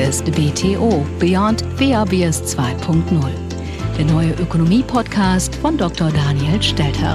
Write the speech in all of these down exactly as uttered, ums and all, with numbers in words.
ist B T O, Beyond W A B S zwei Punkt null. Der neue Ökonomie-Podcast von Doktor Daniel Stelter.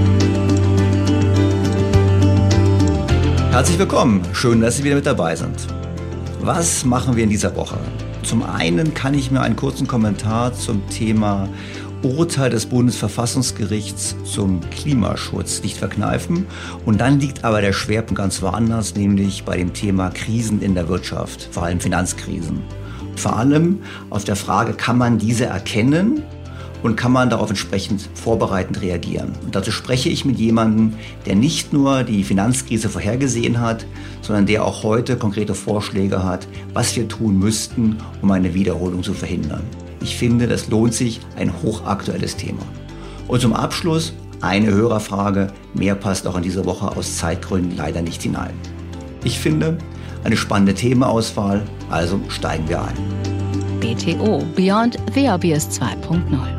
Herzlich willkommen, schön, dass Sie wieder mit dabei sind. Was machen wir in dieser Woche? Zum einen kann ich mir einen kurzen Kommentar zum Thema Urteil des Bundesverfassungsgerichts zum Klimaschutz nicht verkneifen. Und dann liegt aber der Schwerpunkt ganz woanders, nämlich bei dem Thema Krisen in der Wirtschaft, vor allem Finanzkrisen. Vor allem auf der Frage, kann man diese erkennen und kann man darauf entsprechend vorbereitend reagieren. Und dazu spreche ich mit jemandem, der nicht nur die Finanzkrise vorhergesehen hat, sondern der auch heute konkrete Vorschläge hat, was wir tun müssten, um eine Wiederholung zu verhindern. Ich finde, das lohnt sich, ein hochaktuelles Thema. Und zum Abschluss eine Hörerfrage. Mehr passt auch in dieser Woche aus Zeitgründen leider nicht hinein. Ich finde, eine spannende Themenauswahl, also steigen wir ein. B T O, Beyond W A B S zwei Punkt null.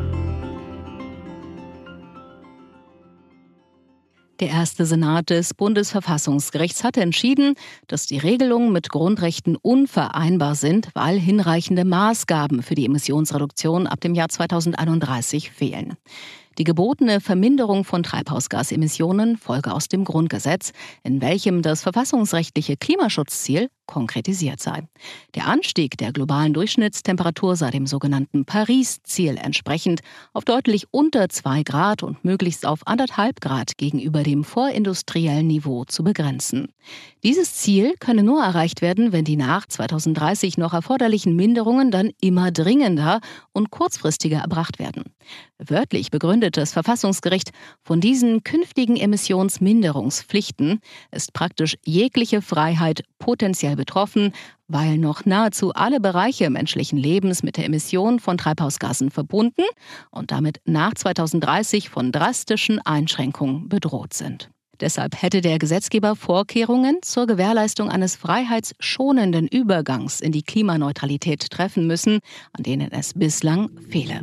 Der erste Senat des Bundesverfassungsgerichts hatte entschieden, dass die Regelungen mit Grundrechten unvereinbar sind, weil hinreichende Maßgaben für die Emissionsreduktion ab dem Jahr zweitausendeinunddreißig fehlen. Die gebotene Verminderung von Treibhausgasemissionen folge aus dem Grundgesetz, in welchem das verfassungsrechtliche Klimaschutzziel konkretisiert sei. Der Anstieg der globalen Durchschnittstemperatur sei dem sogenannten Paris-Ziel entsprechend auf deutlich unter zwei Grad und möglichst auf anderthalb Grad gegenüber dem vorindustriellen Niveau zu begrenzen. Dieses Ziel könne nur erreicht werden, wenn die nach zweitausenddreißig noch erforderlichen Minderungen dann immer dringender und kurzfristiger erbracht werden. Wörtlich begründet das Verfassungsgericht, von diesen künftigen Emissionsminderungspflichten ist praktisch jegliche Freiheit potenziell betroffen, weil noch nahezu alle Bereiche menschlichen Lebens mit der Emission von Treibhausgasen verbunden und damit nach zweitausenddreißig von drastischen Einschränkungen bedroht sind. Deshalb hätte der Gesetzgeber Vorkehrungen zur Gewährleistung eines freiheitsschonenden Übergangs in die Klimaneutralität treffen müssen, an denen es bislang fehle.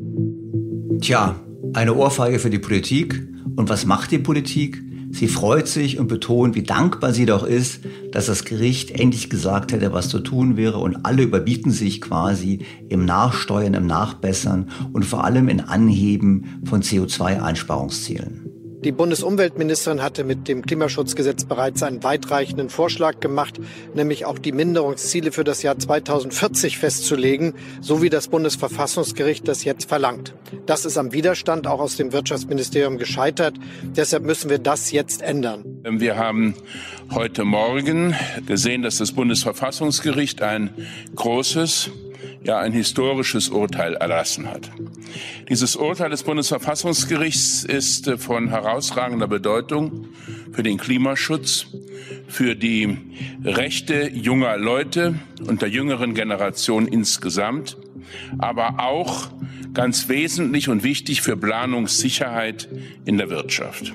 Tja, eine Ohrfeige für die Politik. Und was macht die Politik? Sie freut sich und betont, wie dankbar sie doch ist, dass das Gericht endlich gesagt hätte, was zu tun wäre. Und alle überbieten sich quasi im Nachsteuern, im Nachbessern und vor allem im Anheben von C O zwei Einsparungszielen. Die Bundesumweltministerin hatte mit dem Klimaschutzgesetz bereits einen weitreichenden Vorschlag gemacht, nämlich auch die Minderungsziele für das Jahr zweitausendvierzig festzulegen, so wie das Bundesverfassungsgericht das jetzt verlangt. Das ist am Widerstand auch aus dem Wirtschaftsministerium gescheitert. Deshalb müssen wir das jetzt ändern. Wir haben heute Morgen gesehen, dass das Bundesverfassungsgericht ein großes, ja ein historisches Urteil erlassen hat. Dieses Urteil des Bundesverfassungsgerichts ist von herausragender Bedeutung für den Klimaschutz, für die Rechte junger Leute und der jüngeren Generation insgesamt, aber auch ganz wesentlich und wichtig für Planungssicherheit in der Wirtschaft.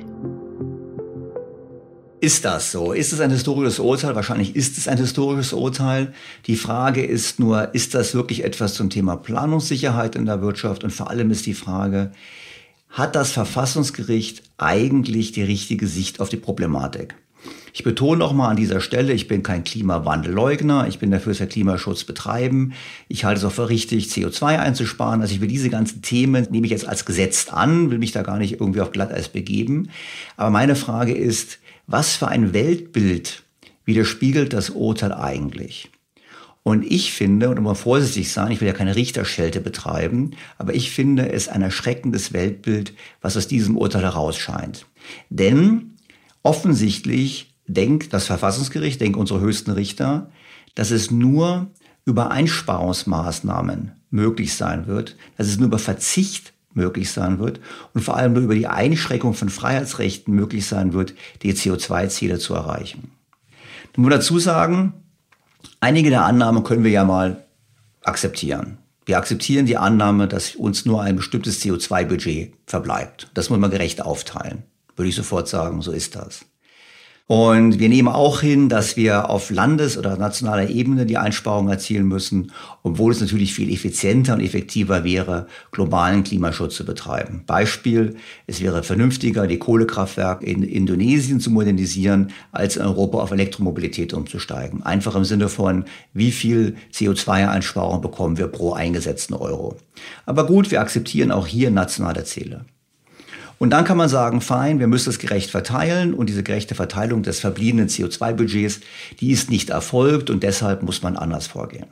Ist das so? Ist es ein historisches Urteil? Wahrscheinlich ist es ein historisches Urteil. Die Frage ist nur, ist das wirklich etwas zum Thema Planungssicherheit in der Wirtschaft? Und vor allem ist die Frage, hat das Verfassungsgericht eigentlich die richtige Sicht auf die Problematik? Ich betone auch mal an dieser Stelle, ich bin kein Klimawandelleugner, ich bin dafür, dass wir Klimaschutz betreiben. Ich halte es auch für richtig, C O zwei einzusparen. Also ich will diese ganzen Themen, nehme ich jetzt als gesetzt an, will mich da gar nicht irgendwie auf Glatteis begeben. Aber meine Frage ist, was für ein Weltbild widerspiegelt das Urteil eigentlich? Und ich finde, und um mal vorsichtig sein, ich will ja keine Richterschelte betreiben, aber ich finde es ein erschreckendes Weltbild, was aus diesem Urteil herausscheint. Denn offensichtlich denkt das Verfassungsgericht, denken unsere höchsten Richter, dass es nur über Einsparungsmaßnahmen möglich sein wird, dass es nur über Verzicht möglich sein wird und vor allem nur über die Einschränkung von Freiheitsrechten möglich sein wird, die C O zwei Ziele zu erreichen. Ich muss dazu sagen, einige der Annahmen können wir ja mal akzeptieren. Wir akzeptieren die Annahme, dass uns nur ein bestimmtes C O zwei Budget verbleibt. Das muss man gerecht aufteilen. Würde ich sofort sagen, so ist das. Und wir nehmen auch hin, dass wir auf Landes- oder nationaler Ebene die Einsparungen erzielen müssen, obwohl es natürlich viel effizienter und effektiver wäre, globalen Klimaschutz zu betreiben. Beispiel, es wäre vernünftiger, die Kohlekraftwerke in Indonesien zu modernisieren, als in Europa auf Elektromobilität umzusteigen. Einfach im Sinne von, wie viel C O zwei Einsparungen bekommen wir pro eingesetzten Euro. Aber gut, wir akzeptieren auch hier nationale Ziele. Und dann kann man sagen, fein, wir müssen es gerecht verteilen und diese gerechte Verteilung des verbliebenen C O zwei Budgets, die ist nicht erfolgt und deshalb muss man anders vorgehen.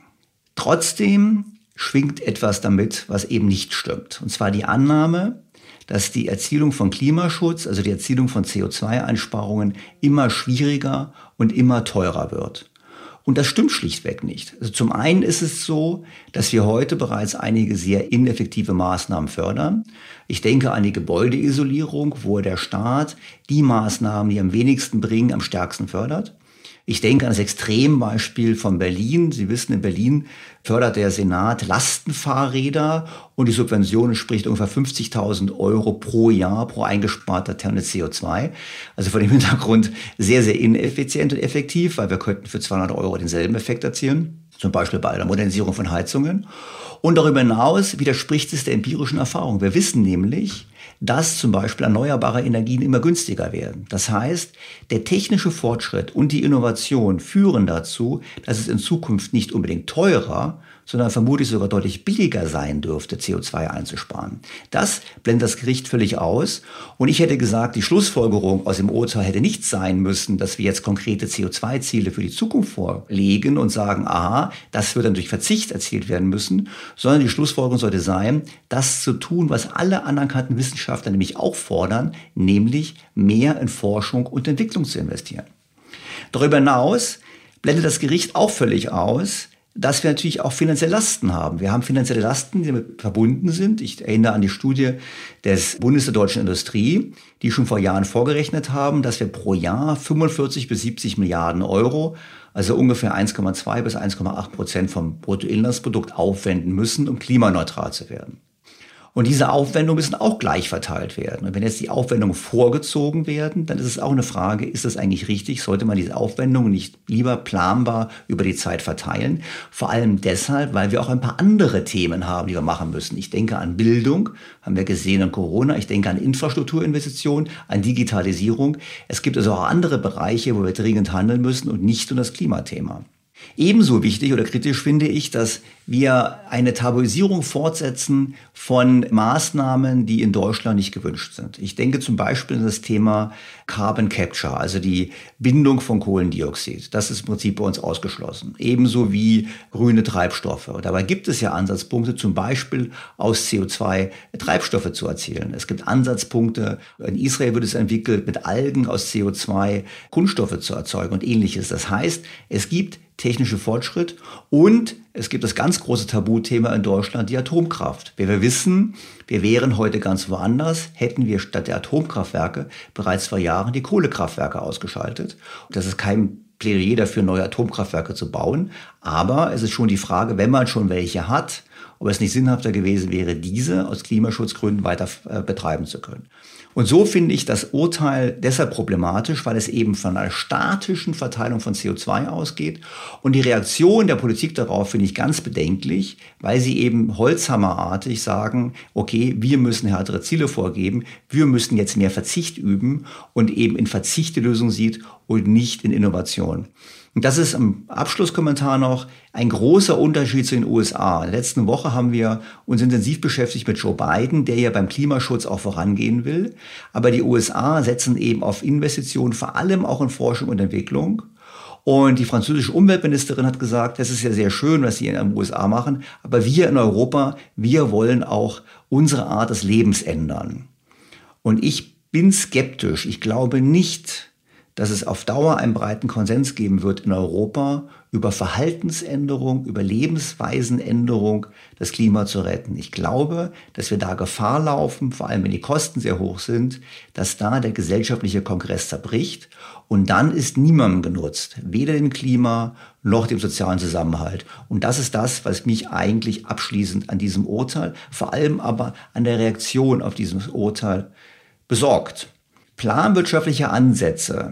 Trotzdem schwingt etwas damit, was eben nicht stimmt. Und zwar die Annahme, dass die Erzielung von Klimaschutz, also die Erzielung von C O zwei Einsparungen, immer schwieriger und immer teurer wird. Und das stimmt schlichtweg nicht. Also zum einen ist es so, dass wir heute bereits einige sehr ineffektive Maßnahmen fördern. Ich denke an die Gebäudeisolierung, wo der Staat die Maßnahmen, die am wenigsten bringen, am stärksten fördert. Ich denke an das Extrembeispiel von Berlin. Sie wissen, in Berlin fördert der Senat Lastenfahrräder und die Subvention entspricht ungefähr fünfzigtausend Euro pro Jahr pro eingesparter Tonne C O zwei. Also vor dem Hintergrund sehr, sehr ineffizient und effektiv, weil wir könnten für zweihundert Euro denselben Effekt erzielen. Zum Beispiel bei der Modernisierung von Heizungen. Und darüber hinaus widerspricht es der empirischen Erfahrung. Wir wissen nämlich, dass zum Beispiel erneuerbare Energien immer günstiger werden. Das heißt, der technische Fortschritt und die Innovation führen dazu, dass es in Zukunft nicht unbedingt teurer, sondern vermutlich sogar deutlich billiger sein dürfte, C O zwei einzusparen. Das blendet das Gericht völlig aus. Und ich hätte gesagt, die Schlussfolgerung aus dem Urteil hätte nicht sein müssen, dass wir jetzt konkrete C O zwei Ziele für die Zukunft vorlegen und sagen, aha, das wird dann durch Verzicht erzielt werden müssen, sondern die Schlussfolgerung sollte sein, das zu tun, was alle anerkannten Wissenschaftler nämlich auch fordern, nämlich mehr in Forschung und Entwicklung zu investieren. Darüber hinaus blendet das Gericht auch völlig aus, dass wir natürlich auch finanzielle Lasten haben. Wir haben finanzielle Lasten, die damit verbunden sind. Ich erinnere an die Studie des Bundes der deutschen Industrie, die schon vor Jahren vorgerechnet haben, dass wir pro Jahr fünfundvierzig bis siebzig Milliarden Euro, also ungefähr eins Komma zwei bis eins Komma acht Prozent vom Bruttoinlandsprodukt aufwenden müssen, um klimaneutral zu werden. Und diese Aufwendungen müssen auch gleich verteilt werden. Und wenn jetzt die Aufwendungen vorgezogen werden, dann ist es auch eine Frage, ist das eigentlich richtig? Sollte man diese Aufwendungen nicht lieber planbar über die Zeit verteilen? Vor allem deshalb, weil wir auch ein paar andere Themen haben, die wir machen müssen. Ich denke an Bildung, haben wir gesehen an Corona. Ich denke an Infrastrukturinvestitionen, an Digitalisierung. Es gibt also auch andere Bereiche, wo wir dringend handeln müssen und nicht nur das Klimathema. Ebenso wichtig oder kritisch finde ich, dass wir eine Tabuisierung fortsetzen von Maßnahmen, die in Deutschland nicht gewünscht sind. Ich denke zum Beispiel an das Thema Carbon Capture, also die Bindung von Kohlendioxid. Das ist im Prinzip bei uns ausgeschlossen. Ebenso wie grüne Treibstoffe. Dabei gibt es ja Ansatzpunkte, zum Beispiel aus C O zwei Treibstoffe zu erzielen. Es gibt Ansatzpunkte, in Israel wird es entwickelt, mit Algen aus C O zwei Kunststoffe zu erzeugen und ähnliches. Das heißt, es gibt technische Fortschritt und es gibt das ganz große Tabuthema in Deutschland, die Atomkraft. Wir wissen, wir wären heute ganz woanders, hätten wir statt der Atomkraftwerke bereits vor Jahren die Kohlekraftwerke ausgeschaltet. Das ist kein Plädoyer dafür, neue Atomkraftwerke zu bauen, aber es ist schon die Frage, wenn man schon welche hat, ob es nicht sinnhafter gewesen wäre, diese aus Klimaschutzgründen weiter äh, betreiben zu können. Und so finde ich das Urteil deshalb problematisch, weil es eben von einer statischen Verteilung von C O zwei ausgeht. Und die Reaktion der Politik darauf finde ich ganz bedenklich, weil sie eben holzhammerartig sagen, okay, wir müssen härtere Ziele vorgeben, wir müssen jetzt mehr Verzicht üben und eben in Verzicht die Lösung sieht und nicht in Innovation. Und das ist im Abschlusskommentar noch ein großer Unterschied zu den U S A. In der letzten Woche haben wir uns intensiv beschäftigt mit Joe Biden, der ja beim Klimaschutz auch vorangehen will. Aber die U S A setzen eben auf Investitionen, vor allem auch in Forschung und Entwicklung. Und die französische Umweltministerin hat gesagt, das ist ja sehr schön, was sie in den U S A machen, aber wir in Europa, wir wollen auch unsere Art des Lebens ändern. Und ich bin skeptisch. Ich glaube nicht, dass es auf Dauer einen breiten Konsens geben wird in Europa, über Verhaltensänderung, über Lebensweisenänderung das Klima zu retten. Ich glaube, dass wir da Gefahr laufen, vor allem wenn die Kosten sehr hoch sind, dass da der gesellschaftliche Kongress zerbricht und dann ist niemandem genutzt, weder dem Klima noch dem sozialen Zusammenhalt. Und das ist das, was mich eigentlich abschließend an diesem Urteil, vor allem aber an der Reaktion auf dieses Urteil besorgt. Planwirtschaftliche Ansätze,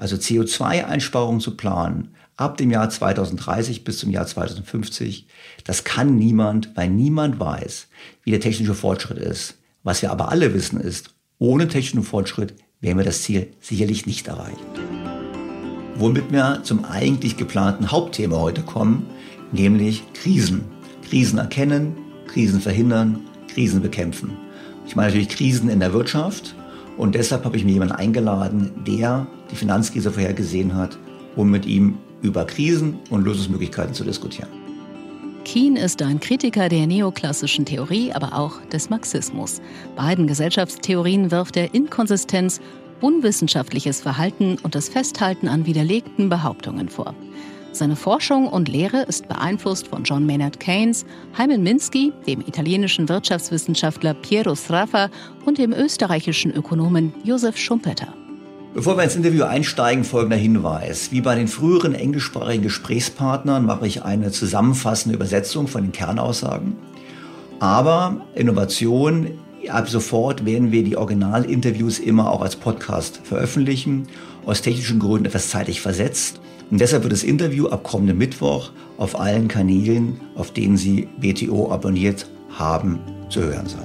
also C O zwei Einsparungen zu planen, ab dem Jahr zweitausenddreißig bis zum Jahr zweitausendfünfzig, das kann niemand, weil niemand weiß, wie der technische Fortschritt ist. Was wir aber alle wissen ist, ohne technischen Fortschritt werden wir das Ziel sicherlich nicht erreichen. Womit wir zum eigentlich geplanten Hauptthema heute kommen, nämlich Krisen. Krisen erkennen, Krisen verhindern, Krisen bekämpfen. Ich meine natürlich Krisen in der Wirtschaft und deshalb habe ich mir jemanden eingeladen, der die Finanzkrise vorhergesehen hat, um mit ihm über Krisen und Lösungsmöglichkeiten zu diskutieren. Keen ist ein Kritiker der neoklassischen Theorie, aber auch des Marxismus. Beiden Gesellschaftstheorien wirft er Inkonsistenz, unwissenschaftliches Verhalten und das Festhalten an widerlegten Behauptungen vor. Seine Forschung und Lehre ist beeinflusst von John Maynard Keynes, Hyman Minsky, dem italienischen Wirtschaftswissenschaftler Piero Sraffa und dem österreichischen Ökonomen Josef Schumpeter. Bevor wir ins Interview einsteigen, folgender Hinweis. Wie bei den früheren englischsprachigen Gesprächspartnern mache ich eine zusammenfassende Übersetzung von den Kernaussagen. Aber Innovation, ab sofort werden wir die Originalinterviews immer auch als Podcast veröffentlichen, aus technischen Gründen etwas zeitlich versetzt. Und deshalb wird das Interview ab kommenden Mittwoch auf allen Kanälen, auf denen Sie B T O abonniert haben, zu hören sein.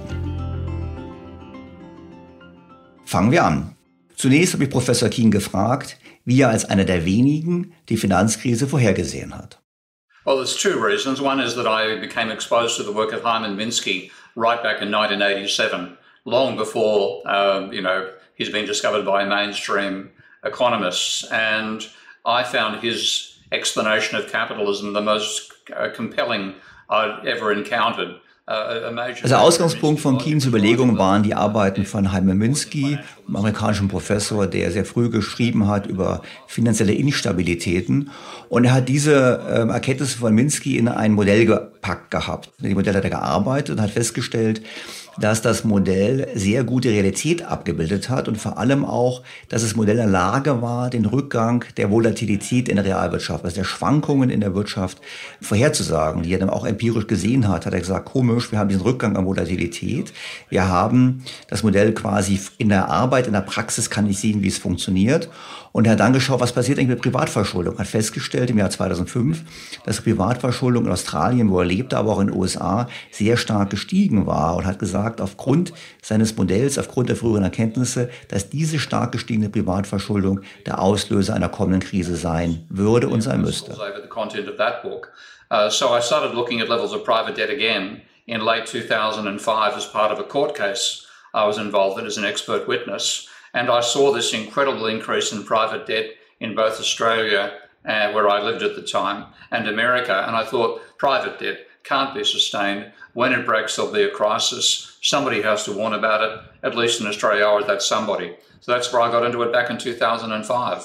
Fangen wir an. Zunächst habe ich Professor Keen gefragt, wie er als einer der wenigen die Finanzkrise vorhergesehen hat. Well, there's two reasons. One is that I became exposed to the work of Hyman Minsky right back in nineteen eighty-seven, long before, uh, you know, he's been discovered by mainstream economists. And I found his explanation of capitalism the most uh, compelling I'd ever encountered. Also Ausgangspunkt von Keens Überlegungen waren die Arbeiten von Hyman Minsky, einem amerikanischen Professor, der sehr früh geschrieben hat über finanzielle Instabilitäten. Und er hat diese ähm, Erkenntnisse von Minsky in ein Modell gepackt gehabt. In dem Modell hat er gearbeitet und hat festgestellt, dass das Modell sehr gute Realität abgebildet hat und vor allem auch, dass das Modell in der Lage war, den Rückgang der Volatilität in der Realwirtschaft, also der Schwankungen in der Wirtschaft vorherzusagen, die er dann auch empirisch gesehen hat. Hat er gesagt, komisch, wir haben diesen Rückgang an Volatilität. Wir haben das Modell quasi in der Arbeit, in der Praxis kann ich sehen, wie es funktioniert. Und er hat dann geschaut, was passiert eigentlich mit Privatverschuldung. Hat festgestellt im Jahr zweitausendfünf, dass Privatverschuldung in Australien, wo er lebte, aber auch in den U S A sehr stark gestiegen war und hat gesagt, aufgrund seines Modells, aufgrund der früheren Erkenntnisse, dass diese stark gestiegene Privatverschuldung der Auslöser einer kommenden Krise sein würde und sein müsste. So I started looking at levels of private debt again in late two thousand five as part of a court case I was involved in as an expert witness. And I saw this incredible increase in private debt in both Australia, uh, where I lived at the time, and America. And I thought private debt can't be sustained. When it breaks, there'll be a crisis. Somebody has to warn about it. At least in Australia, I was that somebody. So that's where I got into it back in two thousand five.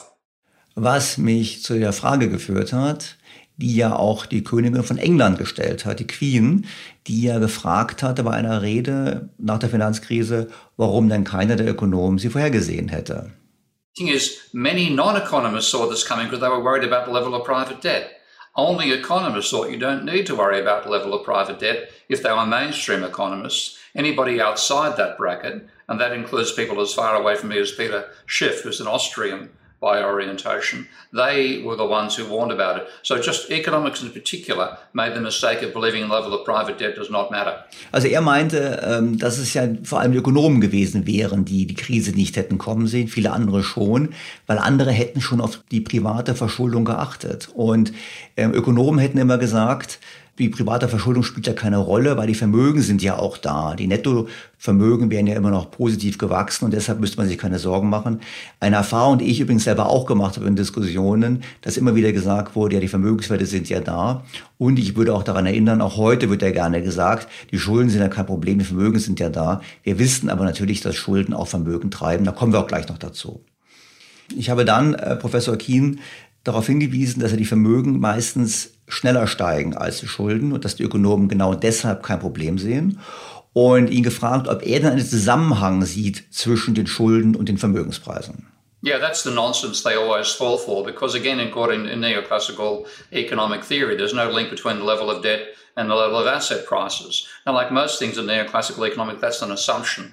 Was mich zu der Frage geführt hat, die ja auch die Königin von England gestellt hat, die Queen, die ja gefragt hatte bei einer Rede nach der Finanzkrise, warum denn keiner der Ökonomen sie vorhergesehen hätte. The thing is, many non-economists saw this coming because they were worried about the level of private debt. Only economists thought you don't need to worry about the level of private debt if they were mainstream economists. Anybody outside that bracket, and that includes people as far away from me as Peter Schiff, who's an Austrian by orientation, they were the ones who warned about it. So just economics in particular made the mistake of believing the level of private debt does not matter. Also er meinte, dass es ja vor allem die Ökonomen gewesen wären, die die Krise nicht hätten kommen sehen, viele andere schon, weil andere hätten schon auf die private Verschuldung geachtet. Und Ökonomen hätten immer gesagt, die private Verschuldung spielt ja keine Rolle, weil die Vermögen sind ja auch da. Die Nettovermögen wären ja immer noch positiv gewachsen und deshalb müsste man sich keine Sorgen machen. Eine Erfahrung, die ich übrigens selber auch gemacht habe in Diskussionen, dass immer wieder gesagt wurde, ja, die Vermögenswerte sind ja da. Und ich würde auch daran erinnern, auch heute wird ja gerne gesagt, die Schulden sind ja kein Problem, die Vermögen sind ja da. Wir wissen aber natürlich, dass Schulden auch Vermögen treiben. Da kommen wir auch gleich noch dazu. Ich habe dann äh, Professor Keen darauf hingewiesen, dass er die Vermögen meistens schneller steigen als die Schulden und dass die Ökonomen genau deshalb kein Problem sehen und ihn gefragt, ob er dann einen Zusammenhang sieht zwischen den Schulden und den Vermögenspreisen. Yeah, that's the nonsense they always fall for because again, according to neoclassical economic theory, there's no link between the level of debt and the level of asset prices. Now, like most things in neoclassical economics, that's an assumption.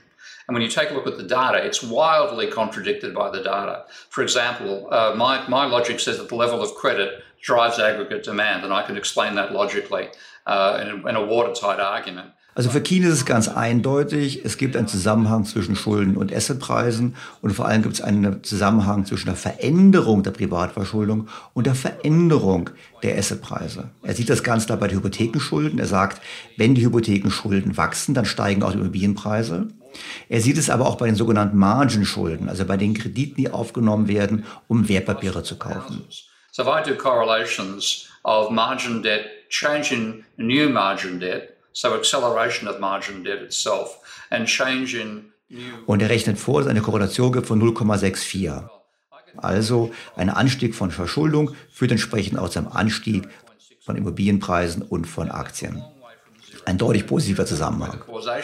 And when you take a look at the data, it's wildly contradicted by the data. For example, uh, my, my logic says that the level of credit drives aggregate demand, and I can explain that logically uh, in, in a watertight argument. Also für Keynes ist es ganz eindeutig, es gibt einen Zusammenhang zwischen Schulden und Assetpreisen und vor allem gibt es einen Zusammenhang zwischen der Veränderung der Privatverschuldung und der Veränderung der Assetpreise. Er sieht das ganz klar bei den Hypothekenschulden. Er sagt, wenn die Hypothekenschulden wachsen, dann steigen auch die Immobilienpreise. Er sieht es aber auch bei den sogenannten Margenschulden, also bei den Krediten, die aufgenommen werden, um Wertpapiere zu kaufen. So if I do correlations of margin debt, change in new margin debt, so acceleration of margin debt itself and change in new... Und er rechnet vor, dass es eine Korrelation gibt von null Komma vierundsechzig. Also ein Anstieg von Verschuldung führt entsprechend auch zum Anstieg von Immobilienpreisen und von Aktien. Ein deutlich positiver Zusammenhang.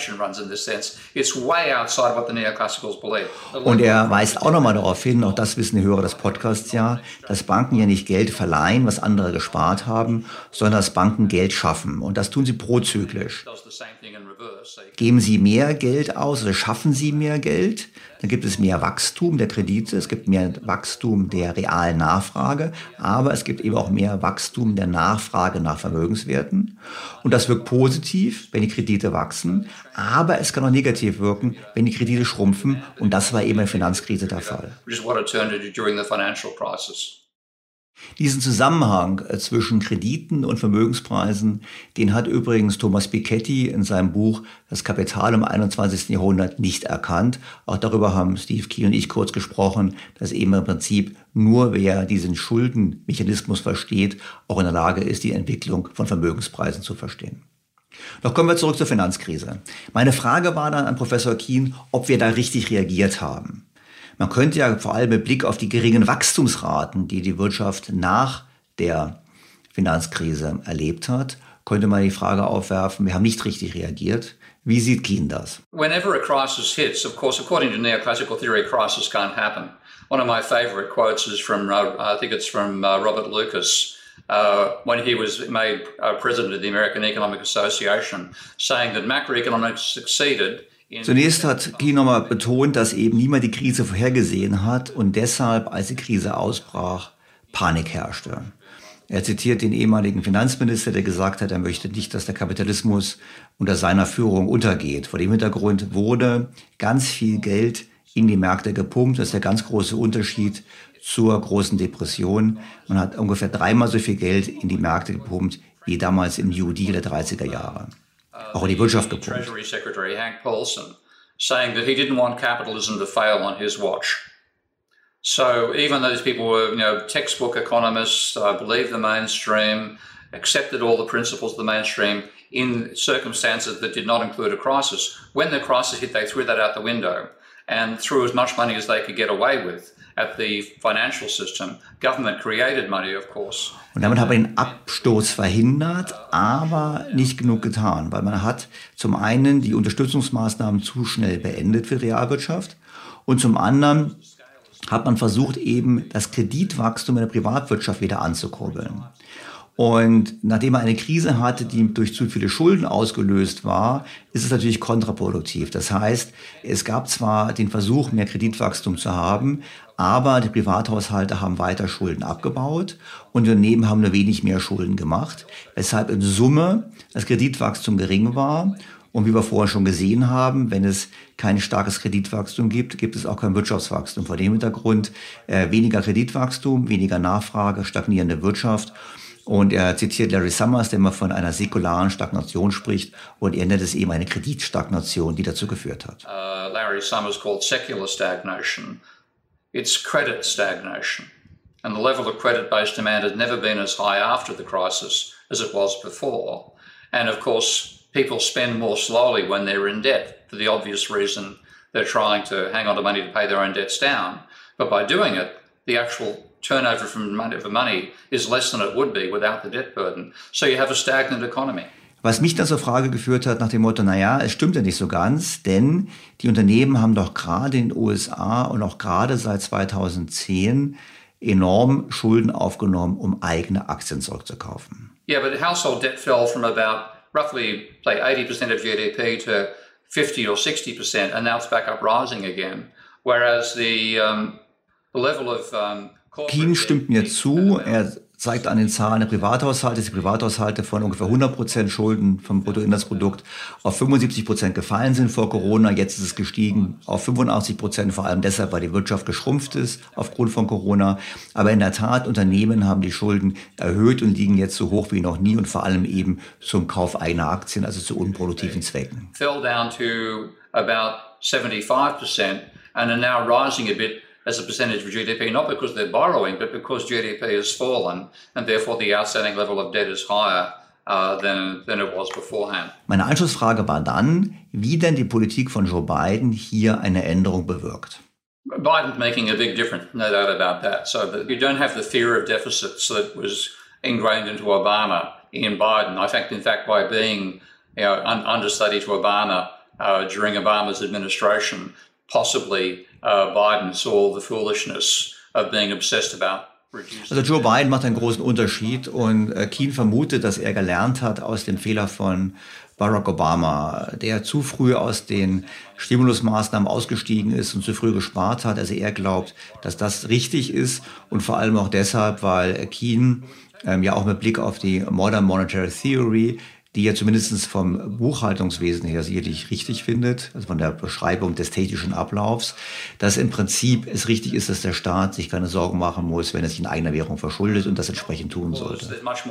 Und er weist auch nochmal darauf hin, auch das wissen die Hörer des Podcasts ja, dass Banken ja nicht Geld verleihen, was andere gespart haben, sondern dass Banken Geld schaffen. Und das tun sie prozyklisch. Geben sie mehr Geld aus oder schaffen sie mehr Geld, dann gibt es mehr Wachstum der Kredite, es gibt mehr Wachstum der realen Nachfrage, aber es gibt eben auch mehr Wachstum der Nachfrage nach Vermögenswerten. Und das wirkt positiv, wenn die Kredite wachsen, aber es kann auch negativ wirken, wenn die Kredite schrumpfen. Und das war eben in der Finanzkrise der Fall. Diesen Zusammenhang zwischen Krediten und Vermögenspreisen, den hat übrigens Thomas Piketty in seinem Buch Das Kapital im einundzwanzigsten Jahrhundert nicht erkannt. Auch darüber haben Steve Keen und ich kurz gesprochen, dass eben im Prinzip nur wer diesen Schuldenmechanismus versteht, auch in der Lage ist, die Entwicklung von Vermögenspreisen zu verstehen. Doch kommen wir zurück zur Finanzkrise. Meine Frage war dann an Professor Keen, ob wir da richtig reagiert haben. Man könnte ja vor allem mit Blick auf die geringen Wachstumsraten, die die Wirtschaft nach der Finanzkrise erlebt hat, könnte man die Frage aufwerfen, wir haben nicht richtig reagiert. Wie sieht Keen das? Whenever a crisis hits, of course, according to neoclassical theory, a crisis can't happen. One of my favorite quotes is from, uh, I think it's from uh, Robert Lucas, uh, when he was made uh, president of the American Economic Association, saying that macroeconomics succeeded. Zunächst hat Keen nochmal betont, dass eben niemand die Krise vorhergesehen hat und deshalb, als die Krise ausbrach, Panik herrschte. Er zitiert den ehemaligen Finanzminister, der gesagt hat, er möchte nicht, dass der Kapitalismus unter seiner Führung untergeht. Vor dem Hintergrund wurde ganz viel Geld in die Märkte gepumpt. Das ist der ganz große Unterschied zur großen Depression. Man hat ungefähr dreimal so viel Geld in die Märkte gepumpt wie damals im New Deal der dreißiger Jahre. Auch in die Wirtschaft gepumpt. Treasury Secretary Hank Paulson saying that he didn't want capitalism to fail on his watch. So even those people were, you know, textbook economists, uh, believed the mainstream, accepted all the principles of the mainstream in circumstances that did not include a crisis. When the crisis hit, they threw that out the window and threw as much money as they could get away with at the financial system. Government created money, of course. Und damit hat man den Absturz verhindert, aber nicht genug getan, weil man hat zum einen die Unterstützungsmaßnahmen zu schnell beendet für die Realwirtschaft und zum anderen hat man versucht, eben das Kreditwachstum in der Privatwirtschaft wieder anzukurbeln. Und nachdem man eine Krise hatte, die durch zu viele Schulden ausgelöst war, ist es natürlich kontraproduktiv. Das heißt, es gab zwar den Versuch, mehr Kreditwachstum zu haben, aber die Privathaushalte haben weiter Schulden abgebaut und die Unternehmen haben nur wenig mehr Schulden gemacht, weshalb in Summe das Kreditwachstum gering war. Und wie wir vorher schon gesehen haben, wenn es kein starkes Kreditwachstum gibt, gibt es auch kein Wirtschaftswachstum. Vor dem Hintergrund äh, weniger Kreditwachstum, weniger Nachfrage, stagnierende Wirtschaft. Und er zitiert Larry Summers, der immer von einer säkularen Stagnation spricht. Und er nennt es eben eine Kreditstagnation, die dazu geführt hat. Uh, Larry Summers called secular stagnation. It's credit stagnation. And the level of credit-based demand has never been as high after the crisis as it was before. And of course, people spend more slowly when they're in debt for the obvious reason they're trying to hang on to money to pay their own debts down. But by doing it, the actual turnover from money for money is less than it would be without the debt burden. So you have a stagnant economy. Was mich dann zur Frage geführt hat nach dem Motto, naja, es stimmt ja nicht so ganz, denn die Unternehmen haben doch gerade in den U S A und auch gerade seit zweitausendzehn enorm Schulden aufgenommen, um eigene Aktien zurückzukaufen. Yeah, but household debt fell from about roughly, say, eighty percent of G D P to fifty or sixty percent, and now it's back up rising again. Whereas the, um, the level of um, Keane stimmt mir zu. Er zeigt an den Zahlen der Privathaushalte, dass die Privathaushalte von ungefähr hundert Prozent Schulden vom Bruttoinlandsprodukt auf fünfundsiebzig Prozent gefallen sind vor Corona. Jetzt ist es gestiegen auf fünfundachtzig Prozent, vor allem deshalb, weil die Wirtschaft geschrumpft ist aufgrund von Corona. Aber in der Tat, Unternehmen haben die Schulden erhöht und liegen jetzt so hoch wie noch nie und vor allem eben zum Kauf eigener Aktien, also zu unproduktiven Zwecken. Fell down to about seventy-five percent and are now rising a bit as a percentage of G D P, not because they're borrowing, but because G D P has fallen and therefore the outstanding level of debt is higher uh, than, than it was beforehand. Meine Anschlussfrage war dann, wie denn die Politik von Joe Biden hier eine Änderung bewirkt. Biden's making a big difference, no doubt about that. So that you don't have the fear of deficits that was ingrained into Obama in Biden. In fact, in fact, by being you know, un- understudy to Obama uh, during Obama's administration, possibly uh, Biden saw the foolishness of being obsessed about. Also Joe Biden macht einen großen Unterschied und äh, Keane vermutet, dass er gelernt hat aus dem Fehler von Barack Obama, der zu früh aus den Stimulusmaßnahmen ausgestiegen ist und zu früh gespart hat. Also er glaubt, dass das richtig ist und vor allem auch deshalb, weil Keane ähm, ja auch mit Blick auf die Modern Monetary Theory, die er zumindest vom Buchhaltungswesen her sicherlich richtig findet, also von der Beschreibung des technischen Ablaufs, dass im Prinzip es richtig ist, dass der Staat sich keine Sorgen machen muss, wenn er sich in eigener Währung verschuldet und das entsprechend tun sollte.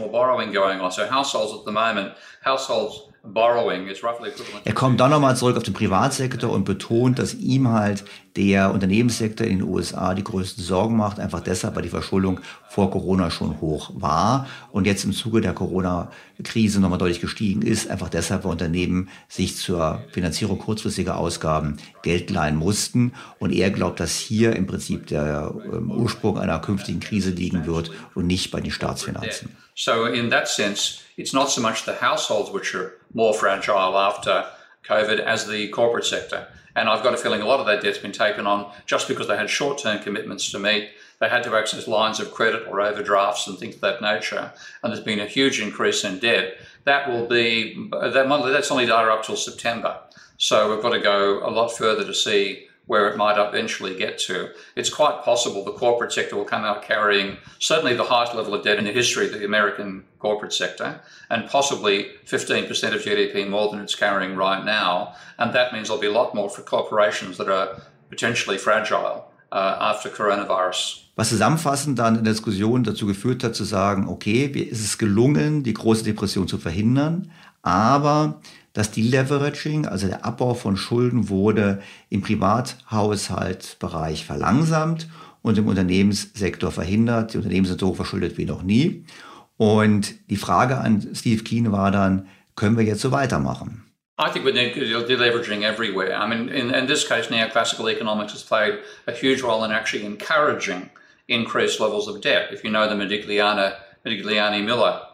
Er kommt dann nochmal zurück auf den Privatsektor und betont, dass ihm halt der Unternehmenssektor in den U S A die größten Sorgen macht, einfach deshalb, weil die Verschuldung vor Corona schon hoch war und jetzt im Zuge der Corona-Krise nochmal deutlich gestiegen ist, einfach deshalb, weil Unternehmen sich zur Finanzierung kurzfristiger Ausgaben Geld leihen mussten und er glaubt, dass hier im Prinzip der ähm, Ursprung einer künftigen Krise liegen wird und nicht bei den Staatsfinanzen. So in that sense, it's not so much the households which are more fragile after COVID as the corporate sector. And I've got a feeling a lot of that debt's been taken on just because they had short-term commitments to meet. They had to access lines of credit or overdrafts and things of that nature. And there's been a huge increase in debt. That will be, that, that's only data up till September. So we've got to go a lot further to see where it might eventually get to. It's quite possible the corporate sector will come out carrying certainly the highest level of debt in the history of the American corporate sector, and possibly fifteen percent of G D P more than it's carrying right now. And that means there'll be a lot more for corporations that are potentially fragile uh, after coronavirus. Was zusammenfassend dann in der Diskussion dazu geführt hat, zu sagen, okay, es ist gelungen, die große Depression zu verhindern, aber das Deleveraging, also der Abbau von Schulden, wurde im Privathaushaltsbereich verlangsamt und im Unternehmenssektor verhindert. Die Unternehmen sind so verschuldet wie noch nie. Und die Frage an Steve Keane war dann, können wir jetzt so weitermachen? I think we need deleveraging everywhere. I mean, in, in this case now, classical economics has played a huge role in actually encouraging increased levels of debt. If you know the Modigliani, Modigliani-Miller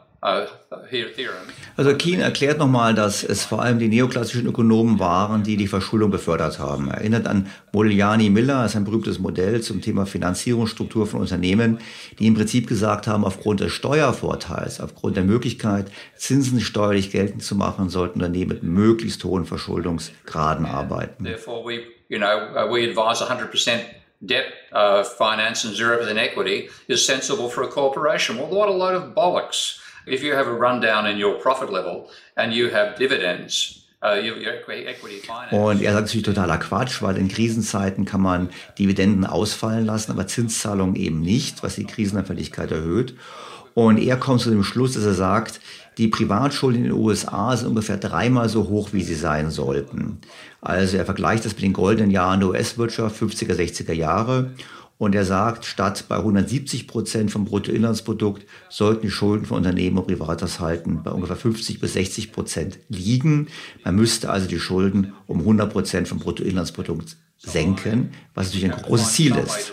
Also Keane erklärt nochmal, dass es vor allem die neoklassischen Ökonomen waren, die die Verschuldung befördert haben. Er erinnert an Modigliani-Miller, das ist ein berühmtes Modell zum Thema Finanzierungsstruktur von Unternehmen, die im Prinzip gesagt haben, aufgrund des Steuervorteils, aufgrund der Möglichkeit, Zinsen steuerlich geltend zu machen, sollten Unternehmen mit möglichst hohen Verschuldungsgraden arbeiten. Therefore we, you know, we advise one hundred percent debt uh, finance and zero percent equity is sensible for a corporation. Well, what a load of bollocks. If you have a rundown in your profit level and you have dividends, uh, your equity finance. Und er sagt natürlich totaler Quatsch, weil in Krisenzeiten kann man Dividenden ausfallen lassen, aber Zinszahlungen eben nicht, was die Krisenanfälligkeit erhöht. Und er kommt zu dem Schluss, dass er sagt, die Privatschulden in den U S A sind ungefähr dreimal so hoch, wie sie sein sollten. Also er vergleicht das mit den goldenen Jahren der U S-Wirtschaft, fünfziger, sechziger Jahre. Und er sagt, statt bei hundertsiebzig Prozent vom Bruttoinlandsprodukt sollten die Schulden von Unternehmen und Privathaushalten bei ungefähr fünfzig bis sechzig Prozent liegen. Man müsste also die Schulden um hundert Prozent vom Bruttoinlandsprodukt senken, was natürlich ein großes Ziel ist.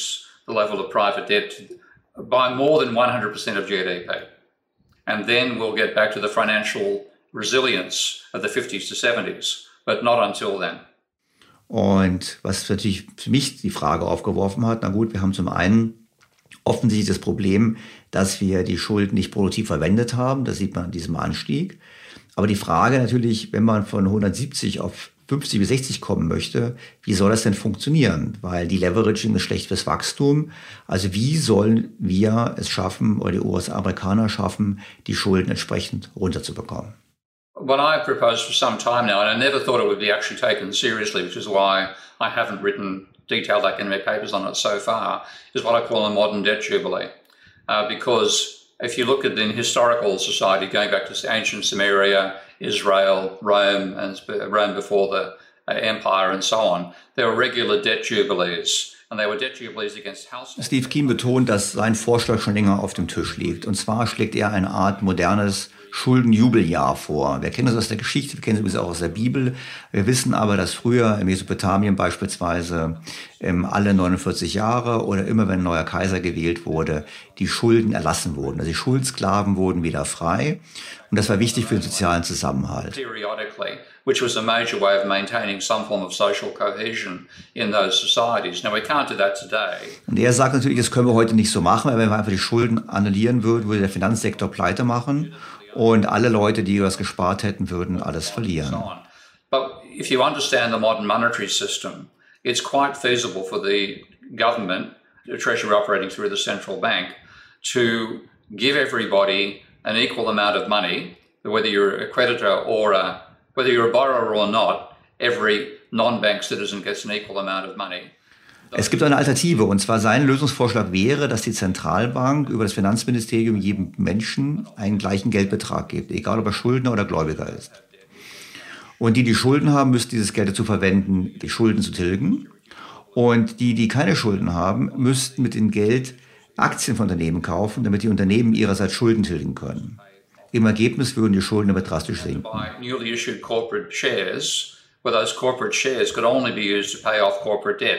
By more than one hundred percent of G D P. And then we'll get back to the financial resilience of the fifties to seventies, but not until then. Und was natürlich für mich die Frage aufgeworfen hat, na gut, wir haben zum einen offensichtlich das Problem, dass wir die Schulden nicht produktiv verwendet haben, das sieht man an diesem Anstieg. Aber die Frage natürlich, wenn man von hundertsiebzig auf fünfzig bis sechzig kommen möchte, wie soll das denn funktionieren? Weil die Leveraging ist schlecht fürs Wachstum. Also wie sollen wir es schaffen, oder die U S-Amerikaner schaffen, die Schulden entsprechend runterzubekommen? What I've proposed for some time now, and I never thought it would be actually taken seriously, which is why I haven't written detailed academic papers on it so far, is what I call a modern debt jubilee. Uh, because if you look at the historical society, going back to ancient Sumeria, Israel, Rome, and Rome before the uh, empire and so on, there were regular debt jubilees. And they were debt jubilees against households. Steve Keen betont, dass sein Vorschlag schon länger auf dem Tisch liegt. Und zwar schlägt er eine Art modernes Schuldenjubeljahr vor. Wir kennen das aus der Geschichte, wir kennen es übrigens auch aus der Bibel. Wir wissen aber, dass früher in Mesopotamien beispielsweise ähm, alle neunundvierzig Jahre oder immer wenn ein neuer Kaiser gewählt wurde, die Schulden erlassen wurden. Also die Schuldsklaven wurden wieder frei. Und das war wichtig für den sozialen Zusammenhalt. Which was a major way of maintaining some form of social cohesion in those societies. Now we can't do that today. Und er sagt natürlich, das können wir heute nicht so machen, weil wenn wir einfach die Schulden annullieren würden, würde der Finanzsektor pleite machen und alle Leute, die was gespart hätten, würden alles verlieren. But if you understand the modern monetary system, it's quite feasible for the government, the treasury operating through the central bank, to give everybody an equal amount of money, whether you're a creditor or a Whether you're a borrower or not, every non-bank citizen gets an equal amount of money. Es gibt eine Alternative, und zwar sein Lösungsvorschlag wäre, dass die Zentralbank über das Finanzministerium jedem Menschen einen gleichen Geldbetrag gibt, egal ob er Schuldner oder Gläubiger ist. Und die, die Schulden haben, müssten dieses Geld dazu verwenden, die Schulden zu tilgen. Und die, die keine Schulden haben, müssten mit dem Geld Aktien von Unternehmen kaufen, damit die Unternehmen ihrerseits Schulden tilgen können. Im Ergebnis würden die Schulden aber drastisch sinken. Newly issued corporate shares, where those corporate shares could only be used to pay off corporate debt.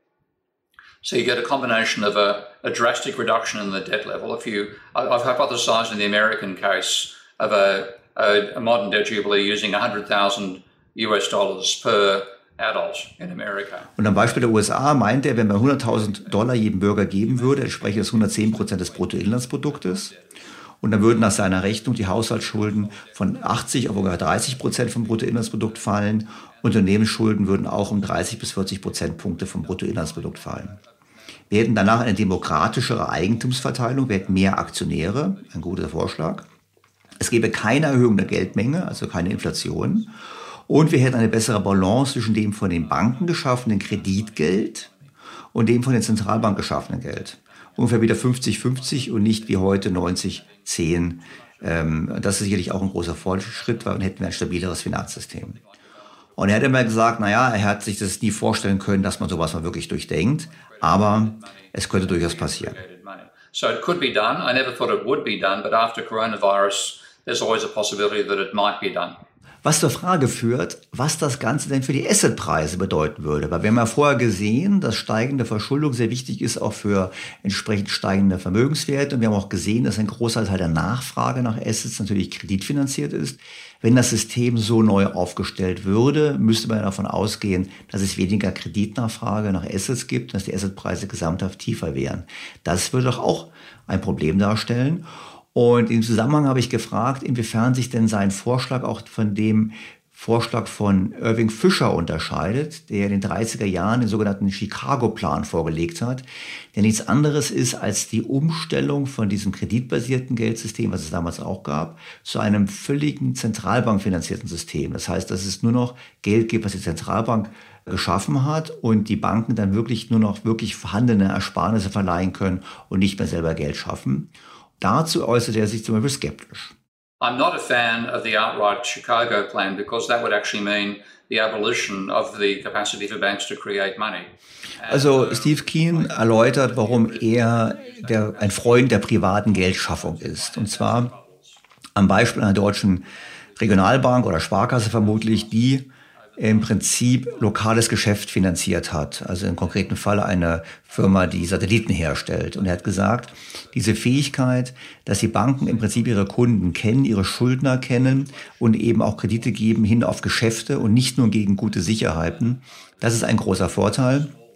So you get a combination of a, a drastic reduction in the debt level. If you, I've hypothesized in the American case of a, a, a modern debt jubilee using one hundred thousand U S dollars per adult in America. Und am Beispiel der U S A meint er, wenn man hunderttausend Dollar jedem Bürger geben würde, entspreche das hundertzehn Prozent des Bruttoinlandsproduktes. Und dann würden nach seiner Rechnung die Haushaltsschulden von achtzig auf ungefähr dreißig Prozent vom Bruttoinlandsprodukt fallen. Unternehmensschulden würden auch um dreißig bis vierzig Prozentpunkte vom Bruttoinlandsprodukt fallen. Wir hätten danach eine demokratischere Eigentumsverteilung, wir hätten mehr Aktionäre, ein guter Vorschlag. Es gäbe keine Erhöhung der Geldmenge, also keine Inflation. Und wir hätten eine bessere Balance zwischen dem von den Banken geschaffenen Kreditgeld und dem von den Zentralbanken geschaffenen Geld. Ungefähr wieder fünfzig fünfzig und nicht wie heute neunzig zehn. Ähm, das ist sicherlich auch ein großer Fortschritt, weil dann hätten wir ein stabileres Finanzsystem. Und er hat immer gesagt, naja, er hat sich das nie vorstellen können, dass man sowas mal wirklich durchdenkt, aber es könnte durchaus passieren. So it could be done. I never thought it would be done, but after coronavirus, there's always a possibility that it might be done. Was zur Frage führt, was das Ganze denn für die Assetpreise bedeuten würde. Weil wir haben ja vorher gesehen, dass steigende Verschuldung sehr wichtig ist, auch für entsprechend steigende Vermögenswerte. Und wir haben auch gesehen, dass ein großer Teil der Nachfrage nach Assets natürlich kreditfinanziert ist. Wenn das System so neu aufgestellt würde, müsste man davon ausgehen, dass es weniger Kreditnachfrage nach Assets gibt, dass die Assetpreise gesamthaft tiefer wären. Das würde doch auch ein Problem darstellen. Und im Zusammenhang habe ich gefragt, inwiefern sich denn sein Vorschlag auch von dem Vorschlag von Irving Fisher unterscheidet, der in den dreißiger Jahren den sogenannten Chicago-Plan vorgelegt hat, der nichts anderes ist als die Umstellung von diesem kreditbasierten Geldsystem, was es damals auch gab, zu einem völligen zentralbankfinanzierten System. Das heißt, dass es nur noch Geld gibt, was die Zentralbank geschaffen hat und die Banken dann wirklich nur noch wirklich vorhandene Ersparnisse verleihen können und nicht mehr selber Geld schaffen. Dazu äußerte er sich zum Beispiel skeptisch. I'm not a fan of the outright Chicago plan because that would actually mean the abolition of the capacity for banks to create money. Also Steve Keen erläutert, warum er der, ein Freund der privaten Geldschaffung ist. Und zwar am Beispiel einer deutschen Regionalbank oder Sparkasse vermutlich, die im Prinzip lokales Geschäft finanziert hat. Also im konkreten Fall eine Firma, die Satelliten herstellt. Und er hat gesagt, diese Fähigkeit, dass die Banken im Prinzip ihre Kunden kennen, ihre Schuldner kennen und eben auch Kredite geben hin auf Geschäfte und nicht nur gegen gute Sicherheiten, das ist ein großer Vorteil.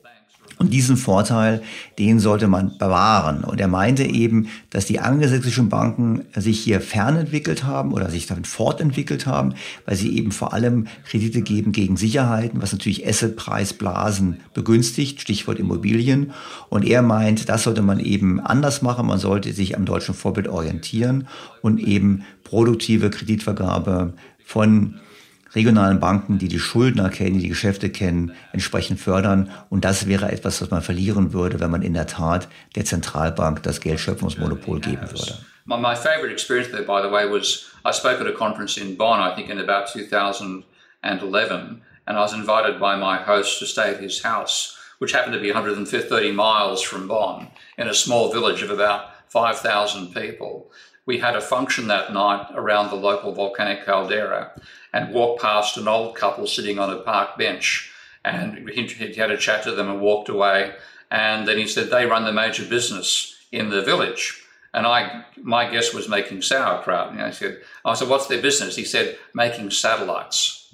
Und diesen Vorteil, den sollte man bewahren. Und er meinte eben, dass die angelsächsischen Banken sich hier fernentwickelt haben oder sich damit fortentwickelt haben, weil sie eben vor allem Kredite geben gegen Sicherheiten, was natürlich Assetpreisblasen begünstigt, Stichwort Immobilien. Und er meint, das sollte man eben anders machen. Man sollte sich am deutschen Vorbild orientieren und eben produktive Kreditvergabe von regionalen Banken, die die Schuldner kennen, die die Geschäfte kennen, entsprechend fördern. Und das wäre etwas, was man verlieren würde, wenn man in der Tat der Zentralbank das Geldschöpfungsmonopol geben würde. My, my favorite experience there, by the way, was I spoke at a conference in Bonn, I think in about two thousand eleven, and I was invited by my host to stay at his house, which happened to be one hundred thirty miles from Bonn, in a small village of about five thousand people. We had a function that night around the local volcanic caldera and walked past an old couple sitting on a park bench. And he, he had a chat to them and walked away. And then he said, they run the major business in the village. And I, my guess was making sauerkraut. And I said, I said, what's their business? He said, making satellites.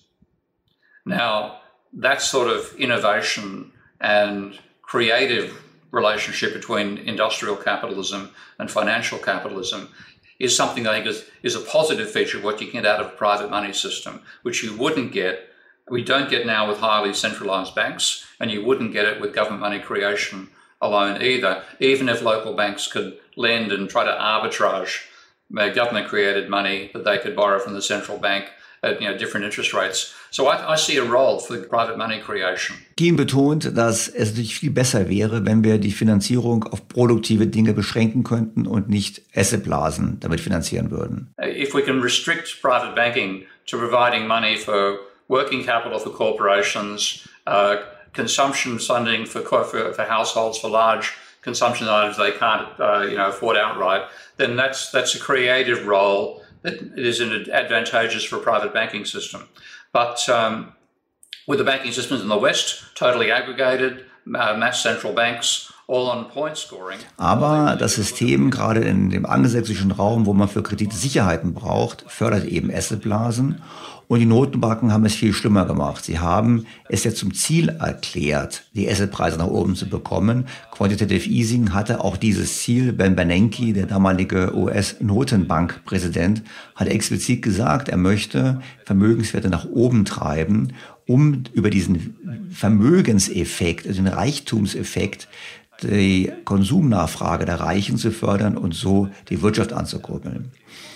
Now, that sort of innovation and creative relationship between industrial capitalism and financial capitalism is something I think is, is a positive feature of what you get out of a private money system, which you wouldn't get, we don't get now with highly centralized banks, and you wouldn't get it with government money creation alone either, even if local banks could lend and try to arbitrage uh, government-created money that they could borrow from the central bank at, you know, different interest rates. So I, I see a role for private money creation. Keen betont, dass es natürlich viel besser wäre, wenn wir die Finanzierung auf produktive Dinge beschränken könnten und nicht Assetblasen damit finanzieren würden. If we can restrict private banking to providing money for working capital for corporations, uh, consumption funding for, for, for households for large consumption items they can't uh, you know, afford outright, then that's, that's a creative role that is advantageous for a private banking system. But um, with the banking systems in the West, totally aggregated, uh, mass central banks, all on point scoring. Aber das System, gerade in dem angelsächsischen Raum, wo man für Kredite Sicherheiten braucht, fördert eben Assetblasen. Und die Notenbanken haben es viel schlimmer gemacht. Sie haben es ja zum Ziel erklärt, die Assetpreise nach oben zu bekommen. Quantitative Easing hatte auch dieses Ziel. Ben Bernanke, der damalige U S-Notenbankpräsident, hat explizit gesagt, er möchte Vermögenswerte nach oben treiben, um über diesen Vermögenseffekt, also den Reichtumseffekt, die Konsumnachfrage der Reichen zu fördern und so die Wirtschaft anzukurbeln.